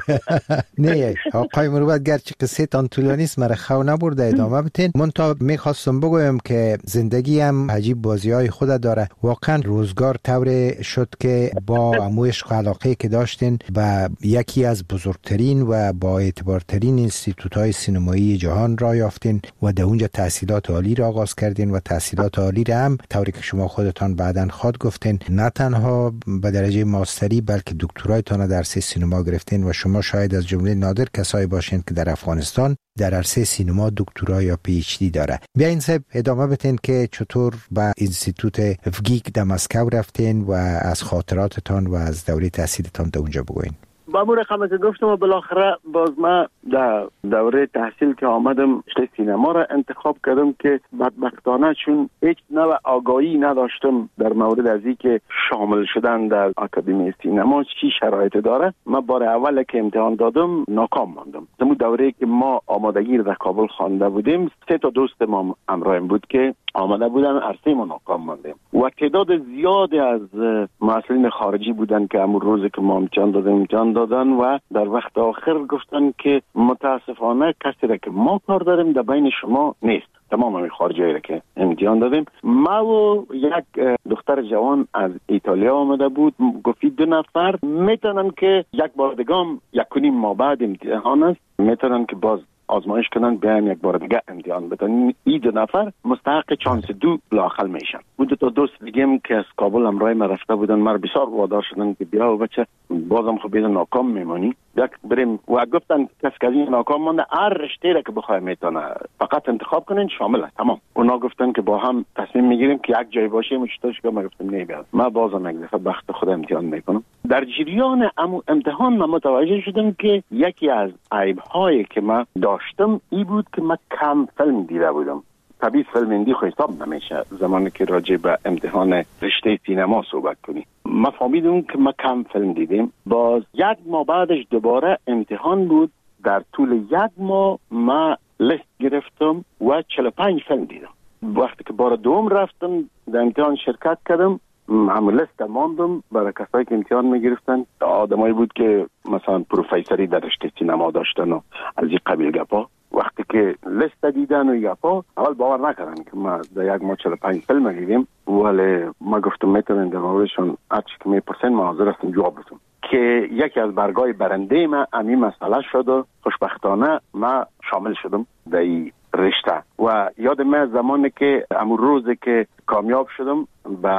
نه آقای مروت گرچه قصه تان طولانی است مرا خو نبرده ادامه بدین. من تا میخواستم بگویم که زندگی هم عجیب بازی‌های خود داره. واقعا روزگار طور شد که با عموش علاقه که داشتین و یکی از بزرگترین و با اعتبارترین انستیتوت‌های سینمایی جهان را یافتین و در اونجا تحصیلات عالی را آغاز کردین و تحصیلات عالی را هم طوری که شما خودتان بعداً خود گفتین نه تنها به درجه ماستری بلکه دکترایتان در عرصه سینما گرفتین و شما شاید از جمله نادر کسایی باشین که در افغانستان در عرصه سینما دکترا یا پی اچ دی داره. بیاین صاحب ادامه بدین که چطور به انستیتوت افگیک در مسکو رفتین و از خاطراتتان و از دوره تحصیلتان در اونجا بگوین. با مو رقم که گفتم و بالاخره باز ما در دوره تحصیل که آمدم رشته سینما را انتخاب کردم که بدبختانه چون هیچ نوع آگاهی نداشتم در مورد از این که شامل شدن در آکادمی سینما چی شرایط داره. ما بار اول که امتحان دادم ناکام ماندم. در دوره که ما آمادگی در کابل خوانده بودیم سه تا دوست ما همراهم بود که آمده بودن عرصه ما ناکام ماندیم و تعداد زیادی از مسئولین خارجی بودن که همون روزی که ما امتحان دادیم امتحان دادن و در وقت آخر گفتن که متاسفانه کسی را که ما کار داریم در بین شما نیست. تمام همین خارجی را که امتحان دادیم ما و یک دختر جوان از ایتالیا آمده بود گفتی دو نفر میتونن که یک بار دیگه یک کنیم ما بعد امتحان است میتونن که باز آزمایش کنن بیایم یک بار دیگه امتحان بدن. این دو نفر مستحق چانس دو لااقل میشن. بود دو تا دوست دیگه که از کابل همراه ما رفته بودن ما بسیار وادار شدن که بیا و بچه بازم خب بیاد ناکام میمونی یک بریم و گفتن کس که این ناکام مونده هر رشته را که بخواه میتونه فقط انتخاب کنین شامل است. تمام اونا گفتن که با هم تصمیم میگیریم که یک جای باشیم. چطورش که ما گفتم نه بیاد ما بازم یک دفعه بخت خود امتحان میکنم. در جریان امتحان ما متوجه شدم که یکی از عیب‌هایی که ما داشتم ای بود که من کم فیلم دیده بودم. طبیعی فیلم هندی خو حساب نمیشه زمانی که راجع به امتحان رشته سینما صحبت کنی. ما فهمیدم که ما کم فیلم دیدیم. باز یک ماه بعدش دوباره امتحان بود. در طول یک ماه ما لیست گرفتم و چهل و پنج فیلم دیدم. وقتی که بار دوم رفتم در امتحان شرکت کردم همون لیست ماندم برای کسایی که امتحان میگرفتن. آدمایی بود که مثلا پروفیسوری در رشته سینما داشتن و از این قبیل گپا. وقتی که لیست دیدن و گپا اول باور نکردن که ما در یک ماه چهل و پنج فیلم دیدیم ولی ما گفتم میتونن در موردشون هرچی که میپرسن ما حاضر هستم جواب بدم که یکی از برگای برنده ما همین مسئله شد و خوشبختانه ما شامل شدم در این رشته. و یاد من زمانی که همون روزی که کامیاب شدم به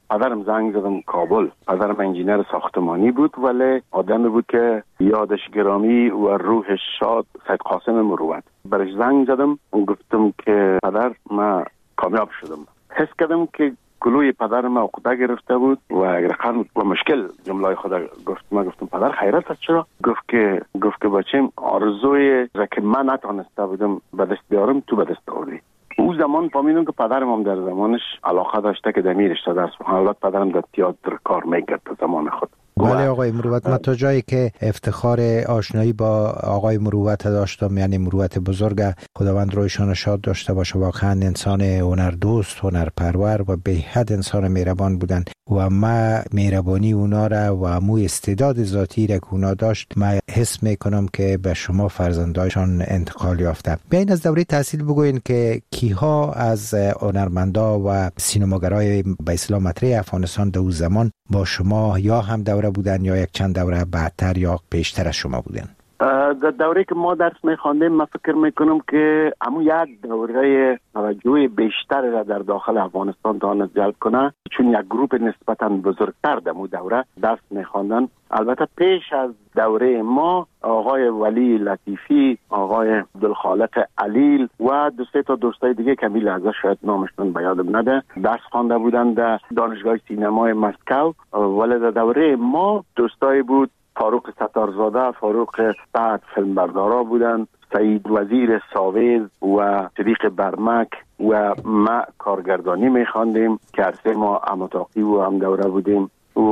پدرم زنگ زدم کابل. پدرم انجینر ساختمانی بود ولی آدمی بود که یادش گرامی و روحش شاد، سید قاسم مروت. برش زنگ زدم و گفتم که پدر من کامیاب شدم. حس کردم که گلوی پدرم عقده گرفته بود و رقم و مشکل جمله خدا گفت. من گفتم پدر خیرت است چرا؟ گفت که گفت که بچم آرزوی را که من نتونسته بودم به دست بیارم تو به دست آوردی. او زمان فهمیدم که پدرم هم در زمانش علاقه داشته که در رشته درس بخونه. البته پدرم در تئاتر کار میکرد در زمان خود. بله آقای مروت، من تا جایی که افتخار آشنایی با آقای مروت داشتم، یعنی مروت بزرگ، خداوند رویشان شاد داشته باشه، واقعا انسان هنردوست، هنرپرور و به حد انسان مهربان بودن و ما مهربانی اونا را و مو استعداد ذاتی را که اونا داشت ما حس میکنم که به شما فرزندایشان انتقال یافته. بیاین از دوره تحصیل بگوین که کیها از هنرمندا و سینماگرای به اصطلاح مطرح افغانستان در اون زمان با شما یا هم دوره بودن یا یک چند دوره بعدتر یا پیشتر از شما بودن؟ در دوره که ما درس میخواندیم من فکر میکنم که همون یک دوره توجه بیشتر را در داخل افغانستان تواند جلب کنه، چون یک گروپ نسبتا بزرگتر در اون دوره درس میخواندن. البته پیش از دوره ما آقای ولی لطیفی، آقای عبدالخالق علیل و دو سه تا دوستای دیگه که می لحظه شاید نامشون به یادم نده درس خوانده بودن در دانشگاه سینمای مسکو. ولی در دوره ما دوستای بود فاروق ستارزاده، فاروق سعد فیلمبردارا بودن، سعید وزیر ساویز و صدیق برمک و ما کارگردانی میخواندیم که عرصه ما اماتاقی و هم دوره بودیم و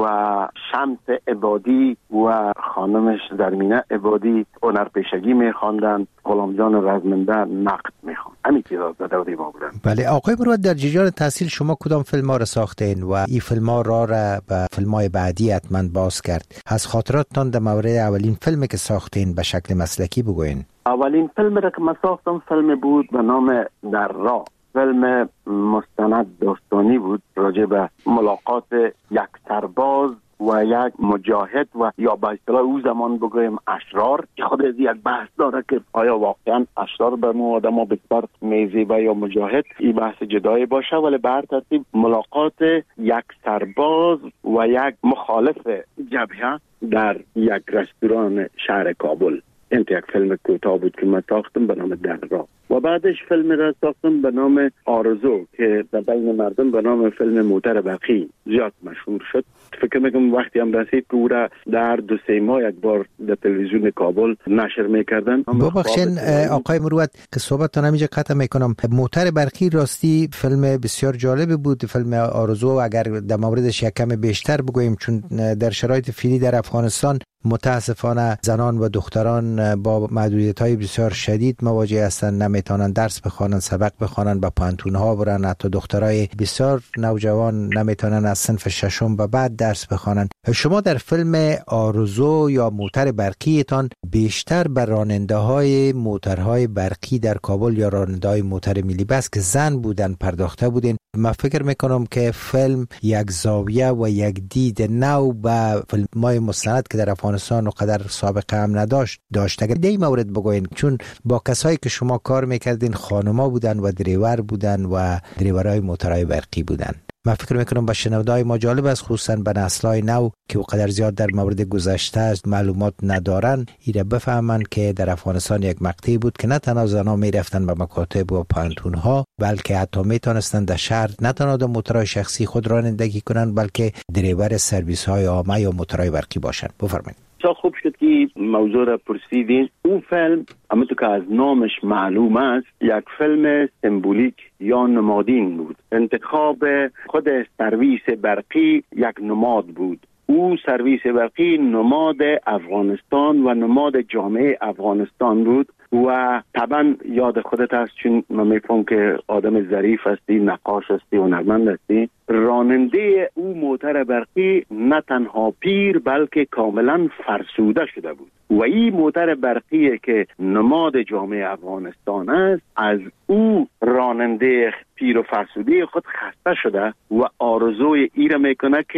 شمس عبادی و خانمش زرمینه عبادی هنرپیشگی میخواندن، غلام جان رزمنده نقد میخواند. همین که در دوره ما بودن. بله آقای مروت، در جریان تحصیل شما کدام فیلم ها را ساختین و این فیلم ها را را به فیلم های بعدی حتما باز کرد؟ از خاطراتتان در مورد اولین فیلمی که ساختین به شکل مسلکی بگوین. اولین فیلم را که من ساختم فیلم بود به نام در راه. فیلم مستند داستانی بود راجع به ملاقات یک سرباز و یک مجاهد و یا به اصطلاح او زمان بگویم اشرار. خود از یک بحث داره که آیا واقعا اشرار به مو آدم ها بسیار میزیبه یا مجاهد، این بحث جدایی باشه. ولی به هر ترتیب ملاقات یک سرباز و یک مخالف جبهه در یک رستوران شهر کابل. این یک فیلم کوتاه بود که من ساختم به نام در راه و بعدش فیلم را ساختم به نام آرزو که در بین مردم به نام فیلم موتر برقی زیاد مشهور شد. فکر میکنم وقتی هم رسید که او را در دو سه ماه یک بار در تلویزیون کابل نشر میکردن. ببخشین آقای مروت که صحبتتون همینجا قطع میکنم. موتر برقی راستی فیلم بسیار جالب بود. فیلم آرزو اگر در موردش یک کم بیشتر بگوییم، چون در شرایط فعلی در افغانستان متاسفانه زنان و دختران با محدودیت‌های بسیار شدید مواجه هستند، نمیتونن درس بخوانن، سبق بخوانن، با پانتون‌ها برن. حتی دخترای بسیار نوجوان نمیتونن از صنف ششم به بعد درس بخوانن. شما در فیلم آرزو یا موتر برقیتان بیشتر بر راننده‌های موترهای برقی در کابل یا راننده‌های موتر ملی بس که زن بودن پرداخته بودین. من فکر میکنم که فیلم یک زاویه و یک دید نو به فیلم‌های مستند که در افغانستان و قدر سابقه هم نداشت داشت. اگر در این مورد بگوین، چون با کسایی که شما کار میکردین خانوما بودن و دریور بودن و دریورای موترهای برقی بودن. من فکر میکنم با شنونده‌های ما جالب است، خصوصا به نسل‌های نو که قدر زیاد در مورد گذشته از معلومات ندارن، ایره بفهمن که در افغانستان یک مقطعی بود که نه تنها زن‌ها میرفتن به مکاتب و پانتون‌ها، بلکه حتی میتونستن در شهر نه تنها در موترهای شخصی خود رانندگی کنن، بلکه دریور سرویس‌های عامه یا موترهای برقی باشن. بفرمایید. چه خوب شد که موضوع را پرسیدین. اون فیلم همونطور که از نامش معلوم است یک فیلم سمبولیک یا نمادین بود. انتخاب خود سرویس برقی یک نماد بود. او سرویس برقی نماد افغانستان و نماد جامعه افغانستان بود و طبعا یاد خودت هست، چون من میفهم که آدم ظریف هستی، نقاش هستی، هنرمند هستی. راننده او موتر برقی نه تنها پیر بلکه کاملا فرسوده شده بود و این موتر برقی که نماد جامعه افغانستان است از او راننده پیر و فرسوده خود خسته شده و آرزوی ای را میکنه که خوش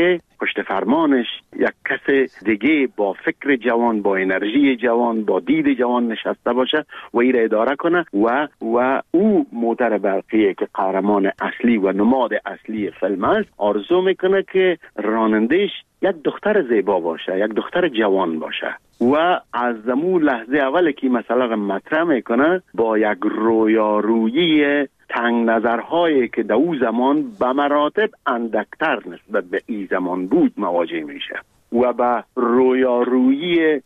پشت فرمانش یک کس دیگه با فکر جوان، با انرژی جوان، با دید جوان نشسته باشه و این را اداره کنه و و او موتر برقیه که قهرمان اصلی و نماد اصلی فیلم است، آرزو میکنه که رانندش یک دختر زیبا باشه، یک دختر جوان باشه و از زمون لحظه اول که مثلا مطرح میکنه با یک رویارویی تنگ نظرهایی که در او زمان به مراتب اندکتر نسبت به این زمان بود مواجه میشه و به رویارویی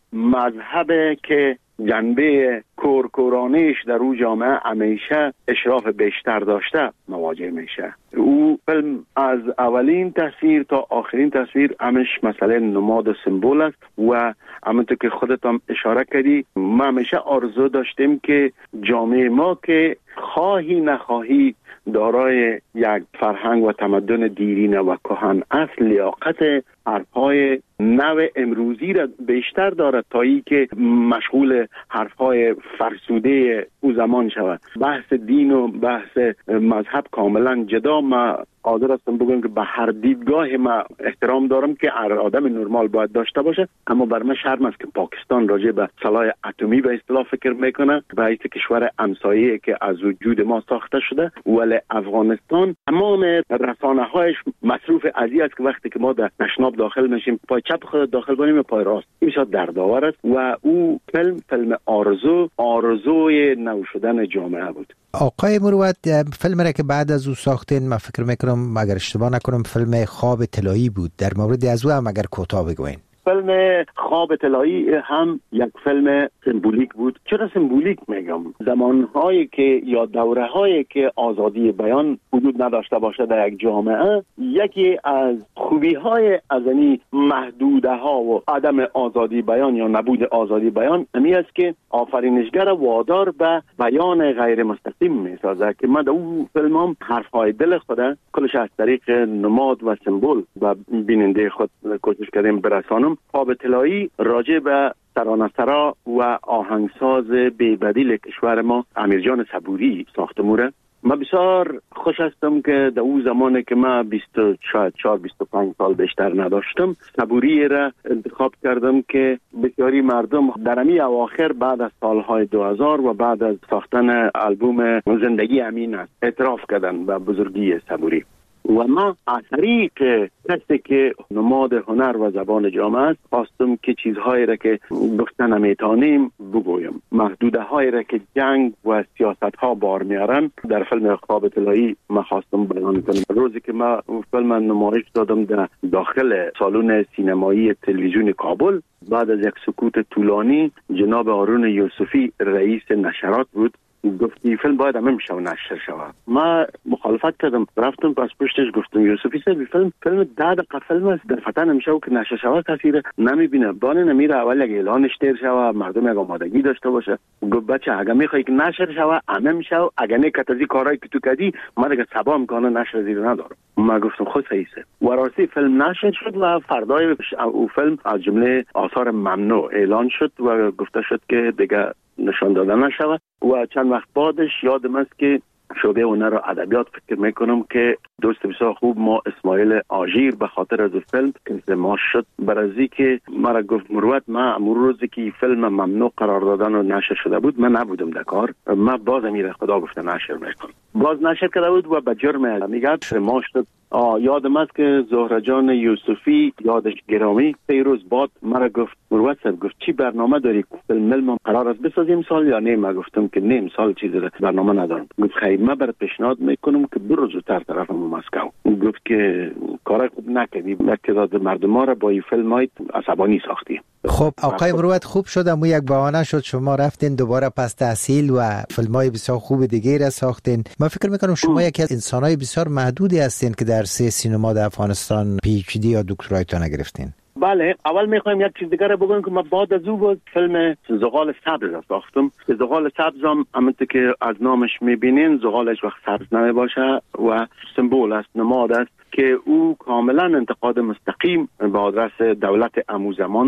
مذهب که جنبه کورکورانیش در او جامعه همیشه اشراف بیشتر داشته مواجه میشه. او فیلم از اولین تصویر تا آخرین تصویر همش مسئله نماد و سمبول است و همونطور که خودت هم اشاره کردی ما همیشه آرزو داشتیم که جامعه ما که خواهی نخواهی دارای یک فرهنگ و تمدن دیرینه و کهن اصل لیاقت حرفهای نو امروزی را بیشتر دارد تا ای که مشغول حرفهای فرسوده او زمان شود. بحث دین و بحث مذهب کاملا جدا. ما قادر هستم بگم که به هر دیدگاه ما احترام دارم که هر آدم نرمال باید داشته باشه، اما بر من شرم است که پاکستان راجع به سلاح اتمی به اصطلاح فکر میکنه و این کشور همسایه که از وجود ما ساخته شده، ولی افغانستان تمام رسانه هایش مصروف ازی است که وقتی که ما در تشناب داخل میشیم پای چپ خود داخل کنیم پای راست، این شاد دردآور است و او فیلم فیلم آرزو آرزوی نو شدن جامعه بود. آقای مروت، فیلم را که بعد از او ساختین من فکر میکنم اگر اشتباه نکنم فیلم خواب طلایی بود، در مورد از او هم اگر کوتاه بگوین. فیلم خواب طلایی هم یک فیلم سمبولیک بود. چرا سمبولیک میگم؟ زمانهایی که یا دورهایی که آزادی بیان وجود نداشته باشه در یک جامعه، یکی از خوبی های از این محدوده ها و عدم آزادی بیان یا نبود آزادی بیان امی است که آفرینشگر وادار به بیان غیر مستقیم میسازه که ما در اون فیلم هم حرفهای دل خود کلش از طریق نماد و سمبول و بیننده خود کوشش کردیم برسانم. خواب طلایی راجع به ترانه‌سرا و آهنگساز بی‌بدیل کشور ما امیرجان صبوری ساخته موره. من بسیار خوش هستم که در اون زمانی که من بیست شاید چهار بیست و پنج سال بیشتر نداشتم، صبوری را انتخاب کردم که بسیاری مردم در امی اواخر بعد از سالهای دو هزار و بعد از ساختن آلبوم زندگی امین است اعتراف کردن به بزرگی صبوری و ما از طریق کسی که نماد هنر و زبان جامعه است خواستم که چیزهایی را که گفتن نمیتانیم بگویم، محدوده هایی را که جنگ و سیاست ها بار میارن در فیلم خواب طلایی ما خواستم بیان کنم. روزی که ما فیلم نمایش دادم در داخل سالن سینمایی تلویزیون کابل، بعد از یک سکوت طولانی جناب هارون یوسفی رئیس نشرات بود گفتی فیلم باید همه میشه و نشر شود. ما مخالفت کردم، رفتم پس پشتش گفتم یوسفی صاحب فیلم فیلم ده دقیقه فیلم است، در فتن نمیشه و که نشر شود کسی نمیبینه، بانه نمیره اول یک اعلانش تیر شود مردم یک آمادگی داشته باشه. گفت بچه اگه میخوای که نشر شود همه میشه و اگه نکت از این کارهایی که تو کردی ما دیگه صبا امکانه نشر زیر ندارم. ما گفتم خود صحیحه و راستی فیلم نشر شد و فردای او فیلم از جمله آثار ممنوع اعلان شد و گفته شد که دیگه نشان داده نشود و چند وقت بعدش یادم است که شعبه هنر و ادبیات فکر میکنم که دوست بسیار خوب ما اسماعیل آژیر به خاطر از فیلم که ما شد برازی که مرا گفت مروت ما امور روزی که فیلم ممنوع قرار دادن و نشر شده بود من نبودم در کار، ما باز امیر خدا گفته نشر میکنم، باز نشر کرده بود و به جرم میگه ما شد. یادم است که زهره جان یوسفی یادش گرامی سه روز بعد مرا گفت مروت صاحب گفت چی برنامه داری فیلم ما قرار است بسازیم سال یا نه؟ ما گفتم که نه سال چیزی برنامه ندارم. گفت خیر من بر پیشنهاد میکنم که برو زودتر طرف مسکو. گفت که کار خوب نکردی، یک تعداد مردم را با این فیلمای عصبانی ساختی. خب آقای مروت خوب شد اما یک بهانه شد شما رفتین دوباره پس تحصیل و فیلمای بسیار خوب دیگه را ساختین. من فکر میکنم شما یکی از انسانای بسیار محدودی هستین که در سه سینما در افغانستان پی اچ دی یا دکترایتون گرفتین. بله، اول میخوایم یک چیز دیگر رو بگم که من بعد از او بود فیلم زغال سبز را ساختم. زغال سبز هم همونطور که از نامش میبینین زغالش وقت سبز نمیباشه و سمبول است، نماد است که او کاملا انتقاد مستقیم به آدرس دولت امو زمان بود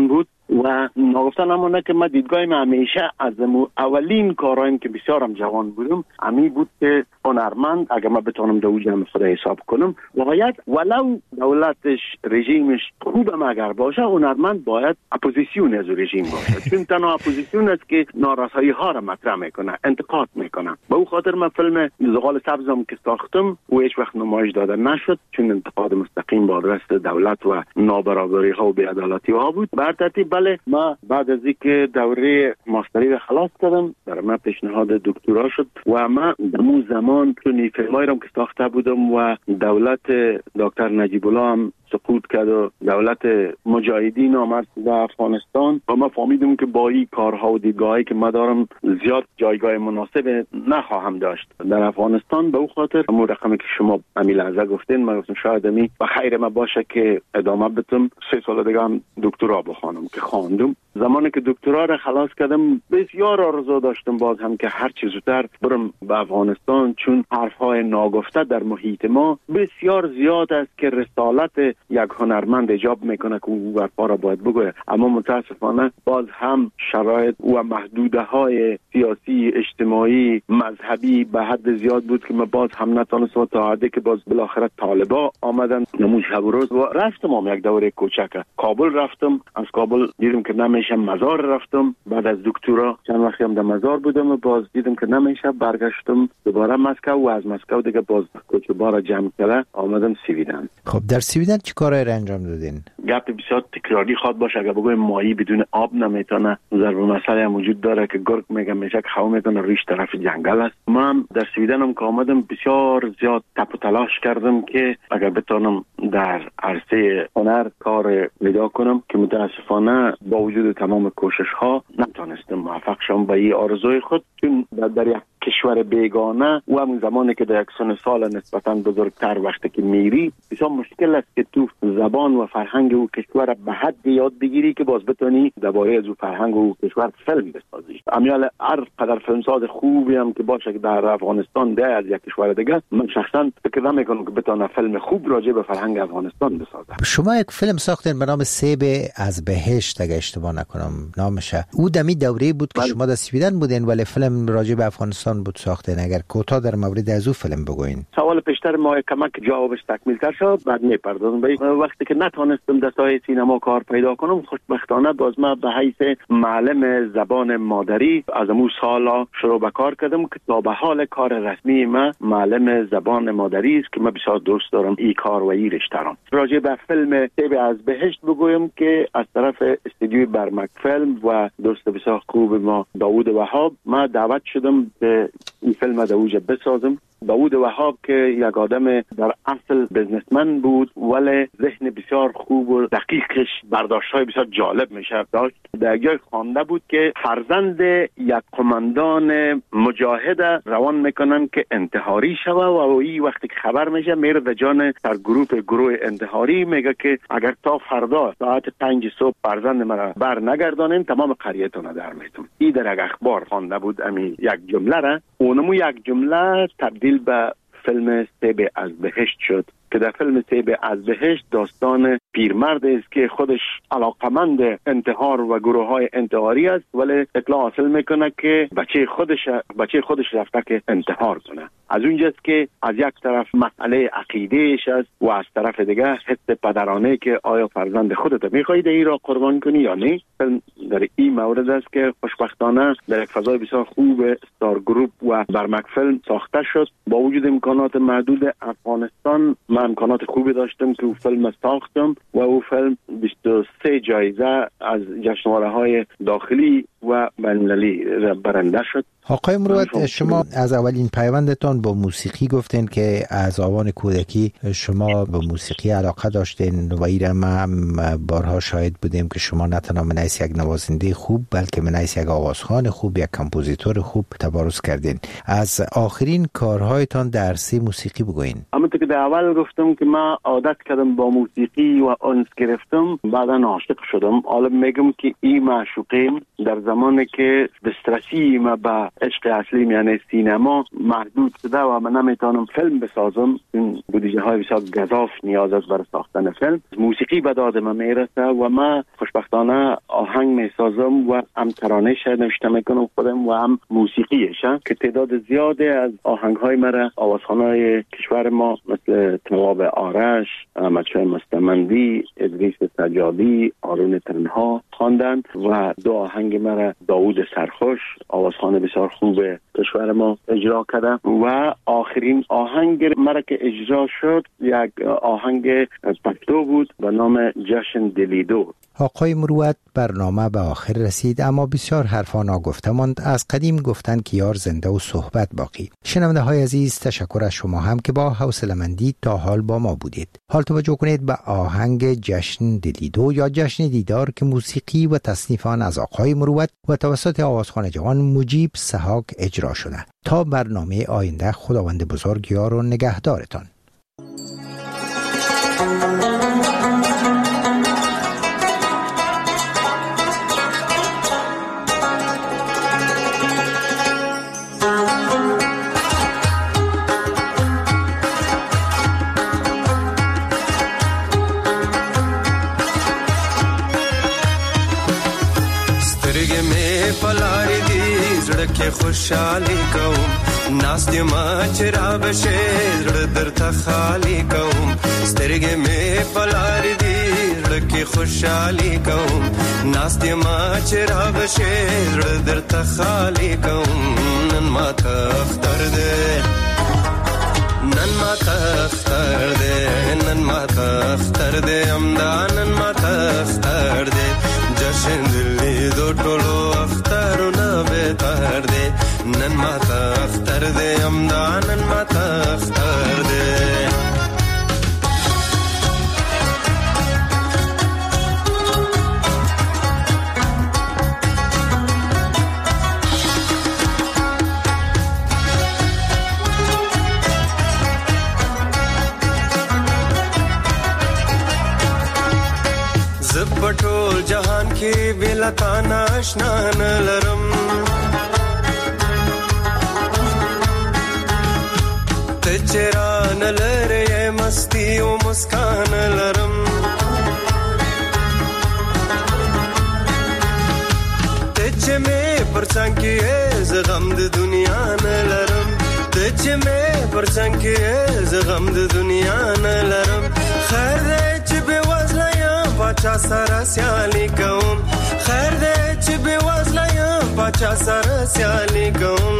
و ناگفته نمونه که من دیدگاهیم همیشه از اولین کارهایم که بسیارم جوان بودم امی بود که هنرمند اگر من بتونم دو جمع خود حساب کنم باید ولو دولتش رژیمش خوبم اگر باشه هنرمند باید اپوزیسیون از رژیم باشه چون تنها اپوزیسیون است که نارسایی ها را مطرح میکنه انتقاد میکنه. به او خاطر من فیلم زغال سبزم که ساختم و هیچ وقت نمایش داده نشد چون انتقاد مستقیم با دست دولت و نابرابری ها و بی‌عدالتی ها بود. بر ترتیب بله ما بعد از اینکه دوره ماستری را خلاص کردم در من پیشنهاد دکترا شد و من در اون زمان چون فیلمایی را که ساخته بودم و دولت دکتر نجیب الله هم سقوط کرد و دولت مجاهدین آمد در افغانستان و ما فهمیدم که با این کارها و دیدگاهی که ما دارم زیاد جایگاه مناسب نخواهم داشت در افغانستان. به او خاطر همون رقمی که شما امی لحظه گفتین من گفتم شاید امی و خیر ما باشه که ادامه بدم سه سال دیگه هم دکترا بخوانم که خواندم. زمانی که دکترا را خلاص کردم بسیار آرزو داشتم باز هم که هر چیز زودتر برم به افغانستان چون حرفهای ناگفته در محیط ما بسیار زیاد است که رسالت یک هنرمند ایجاب میکنه که او حرفا را باید بگوید اما متاسفانه باز هم شرایط و محدوده های سیاسی اجتماعی مذهبی به حد زیاد بود که ما باز هم نتونستم تا حدی که باز بالاخره طالبا آمدن نموز شب و روز و رفتم هم یک دوره کوچک کابل رفتم. از کابل دیدم که نمیشه مزار رفتم. بعد از دکترا چند وقتی هم در مزار بودم و باز دیدم که نمیشه برگشتم دوباره مسکو و از مسکو دیگه باز کوچبارا جمع کرده آمدم سویدن. خب در سویدن چی کارایی را انجام دادین؟ گپ بسیار تکراری خواد باشه اگر بگویم ماهی بدون آب نمیتونه. ضرب مسئله هم وجود داره که گرگ میگه میشه که خو میتونه ریش طرف جنگل است. من در سویدن هم که آمدم بسیار زیاد تپ و تلاش کردم که اگر بتونم در عرصه هنر کار پیدا کنم که متاسفانه با وجود تمام کوشش ها نتونستم موفق شم به این آرزوی خود چون در, در یک کشور بیگانه و همون زمانی که در یک سن سال نسبتاً بزرگتر وقتی که میری بسیار مشکل است که تو زبان و فرهنگ او کشور به حد یاد بگیری که باز بتونی درباره از او فرهنگ و کشور فیلم بسازی. امیال هر قدر فیلمساز خوبی هم که باشه که در افغانستان ده از یک کشور دیگه من شخصا فکر نمیکنم که بتونه فیلم خوب راجع به فرهنگ افغانستان بسازه. شما یک فیلم ساختین به نام سیب از بهشت اگه اشتباه نکنم نامشه. او دمی دوره بود که شما در سویدن بودین ولی فیلم راجع به افغانستان بود ساختین. اگر کوتاه در مورد از او فیلم بگوین. سوال پیشتر ما کمک جوابش تکمیل تر شد بعد میپردازم به وقتی که نتونستم در ساحه سینما کار پیدا کنم خوشبختانه باز ما به حیث معلم زبان مادری از امو سالا شروع به کار کردم که تا به حال کار رسمی ما معلم زبان مادری است که من بسیار دوست دارم این کار و این رشته را. راجع به فیلم سیب از بهشت بگویم که از طرف استودیوی برمک فیلم و دوست بسیار خوب ما داوود وهاب ما دعوت شدم که این فیلم در اوج بسازم. داوود وهاب که یک آدم در اصل بزنسمن بود ولی ذهن بسیار خوب و دقیقش برداشت‌های بسیار جالب میشه داشت. در جای خوانده بود که فرزند یک قماندان مجاهد روان میکنن که انتحاری شوه و این وقتی که خبر میشه میره در جان در گروه گروه انتحاری میگه که اگر تا فردا ساعت پنج صبح فرزند مرا بر نگردانین تمام قریتون در میتون. این در یک اخبار خوانده بود امی یک جمله را اونمو یک جمله تبدیل به فیلم سیب از بهشت شد که در فیلم سیب از بهشت داستان پیرمرد است که خودش علاقمند انتحار و گروه های انتحاری است ولی اطلاع حاصل میکنه که بچه خودش بچه خودش رفته که انتحار کنه. از اونجاست که از یک طرف مسئله عقیدهش است و از طرف دیگه حس پدرانه که آیا فرزند خودت میخواهی این را قربان کنی یا نه. در این مورد است که خوشبختانه در یک فضای بسیار خوب ستار گروپ و برمک فیلم ساخته شد. با وجود امکانات محدود افغانستان من امکانات خوبی داشتم که او فیلم ساختم و او فیلم بیست و سه جایزه از جشنواره های داخلی و بین‌المللی برنده شد. آقای مروت شما از اولین پیوندتان با موسیقی گفتین که از آوان کودکی شما به موسیقی علاقه داشتین و ایره ما هم بارها شاهد بودیم که شما نه تنها منیس یک نوازنده خوب بلکه منیس یک آوازخوان خوب یک کمپوزیتور خوب تبارز کردین. از آخرین کارهایتان در عرصه موسیقی بگوین. همونطور که در اول گفتم که من عادت کردم با موسیقی و انس گرفتم بعدا عاشق شدم. حالا میگم که این معشوقیم در زمان زمانی که دسترسی ما به عشق اصلی یعنی سینما محدود شده و من نمیتونم فیلم بسازم، این بودجه های بسیار گزاف نیاز است برای ساختن فیلم. موسیقی به داد من میرسه و من خوشبختانه آهنگ میسازم و هم ترانه‌اش نوشته میکنم خودم و هم موسیقیش، که تعداد زیادی از آهنگ های مرا آوازخوان‌های کشور ما مثل تواب آرش، احمدشاه مستمندی، ادریس سجادی، آرون تنها خواندند و دو آهنگ مرا داوود سرخوش آوازخوان بسیار خوب کشور ما اجرا کرده و آخرین آهنگ مرا که اجرا شد یک آهنگ پشتو بود به نام جشن دلیدو. آقای مروت، برنامه به آخر رسید اما بسیار حرفا ناگفته ماند. از قدیم گفتن که یار زنده و صحبت باقی. شنونده های عزیز، تشکر از شما هم که با حوصله‌مندی تا حال با ما بودید. حال توجه کنید به آهنگ جشن دلیدو یا جشن دیدار که موسیقی و تصنیف آن از آقای مروت و توسط آوازخوان جوان مجیب سحاک اجرا شده. تا برنامه آینده، خداوند بزرگ یار و نگهدارتان. که خوشحالی کوم ناست ما چرا بشه در تخالی کوم سترګې مې پلار دي که خوشحالی کوم ناست ما چرا بشه در تخالی کوم نن ما تختر ده نن ما تختر ده نن ما تختر ده امدا نن ما تختر ده جشن دلی دو ټولو اخترونه بهتر ده نن ما تختر ده امدا نن ما تختر ده پټول جهان کې بلا تا ناشنا نلرم ته چران لره مستی او مسکان لرم ته چې مې پرڅنګ کې زغم د دنیا نلرم ته چې مې پرڅنګ کې زغم د دنیا نلرم خیر دې چې به وزله پاچا سره سیالی کوم خیر دې چې به وزله یم پاچا سره سیالی کوم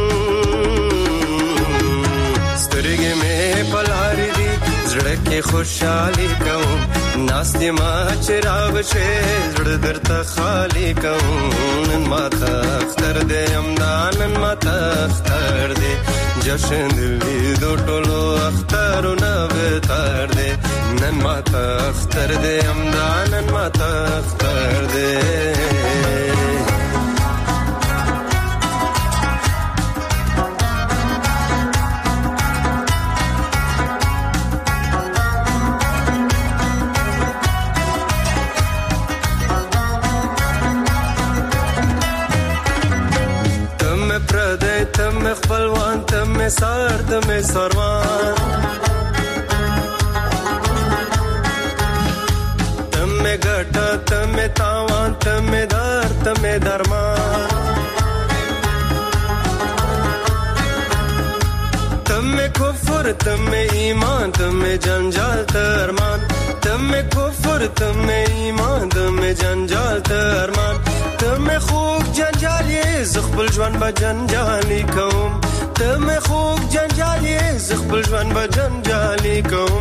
سترګې مې پلارې دي زړه کې خوشحالي کوم ناست ما چراغ شه زړه درته خالی کوم نن ما تختر دې امدا نن ما تختر دې جشن دلی دو ټولو اخترونه بهتر دې نن ما تختر دې امدا نن ما تختر دې تم خپلوان تم سار تم سروان تم ګټه تم تاوان تم دار تم درمان تم کفر تم ایمان تم جنجال ترمان تم کفر تم ایمان تم جنجال ترمان تم خوب جنجالی زخبل جوان با جنجالی کوم تم خوب جنجالی زخبل جوان با جنجالی کوم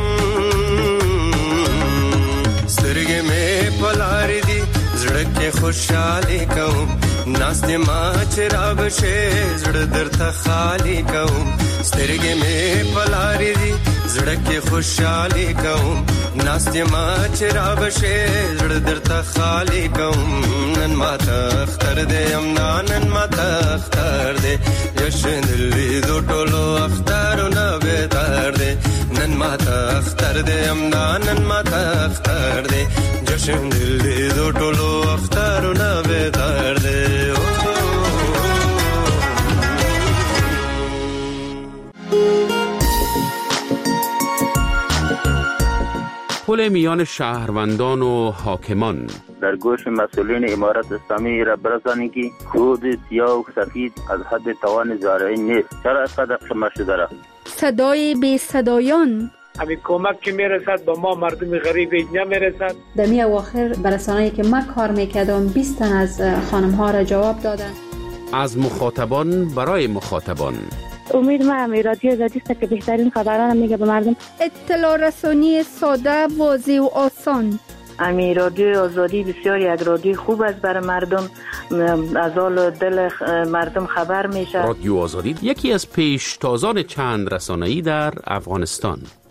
سترګې مې پلارې دي زړه کې خوشحالي کوم ناست ما چراغ شه زړه درته خالی کوم سترګې مې پلارې دي زړه کې خوشحالي کوم ناست ما چراغ شه زړه درته خالی کوم نن ما تختر دې امدا نن ما تختر دې جشن دلی دو ټولو اخترونه بهتر دې نن ما تختر دې امدا نن ما تختر دې جشن دلی دو ټولو اخترونه بهتر دې پل میان شهروندان و حاکمان. در گوش مسئولین امارت اسلامی را برسانید که کود سیاه و سفید از حد توان زارعی نیست. چرا اینقدر قیمت شده را؟ صدای بی صدایان. همین کمک که میرسد به ما مردم غریب اینجا میرسد. در می اواخر برسانه‌ای که ما کار میکردم بیست تن از خانم ها را جواب دادن. از مخاطبان برای مخاطبان. امید ما همی رادیو آزادی است که بهترین خبران میگه به مردم. اطلاع رسانی ساده، واضح و آسان. امی رادیو آزادی بسیار یک رادیو خوب است برای مردم، از حال دل مردم خبر میشه. رادیو آزادی یکی از پیشتازان چند رسانه‌ای در افغانستان.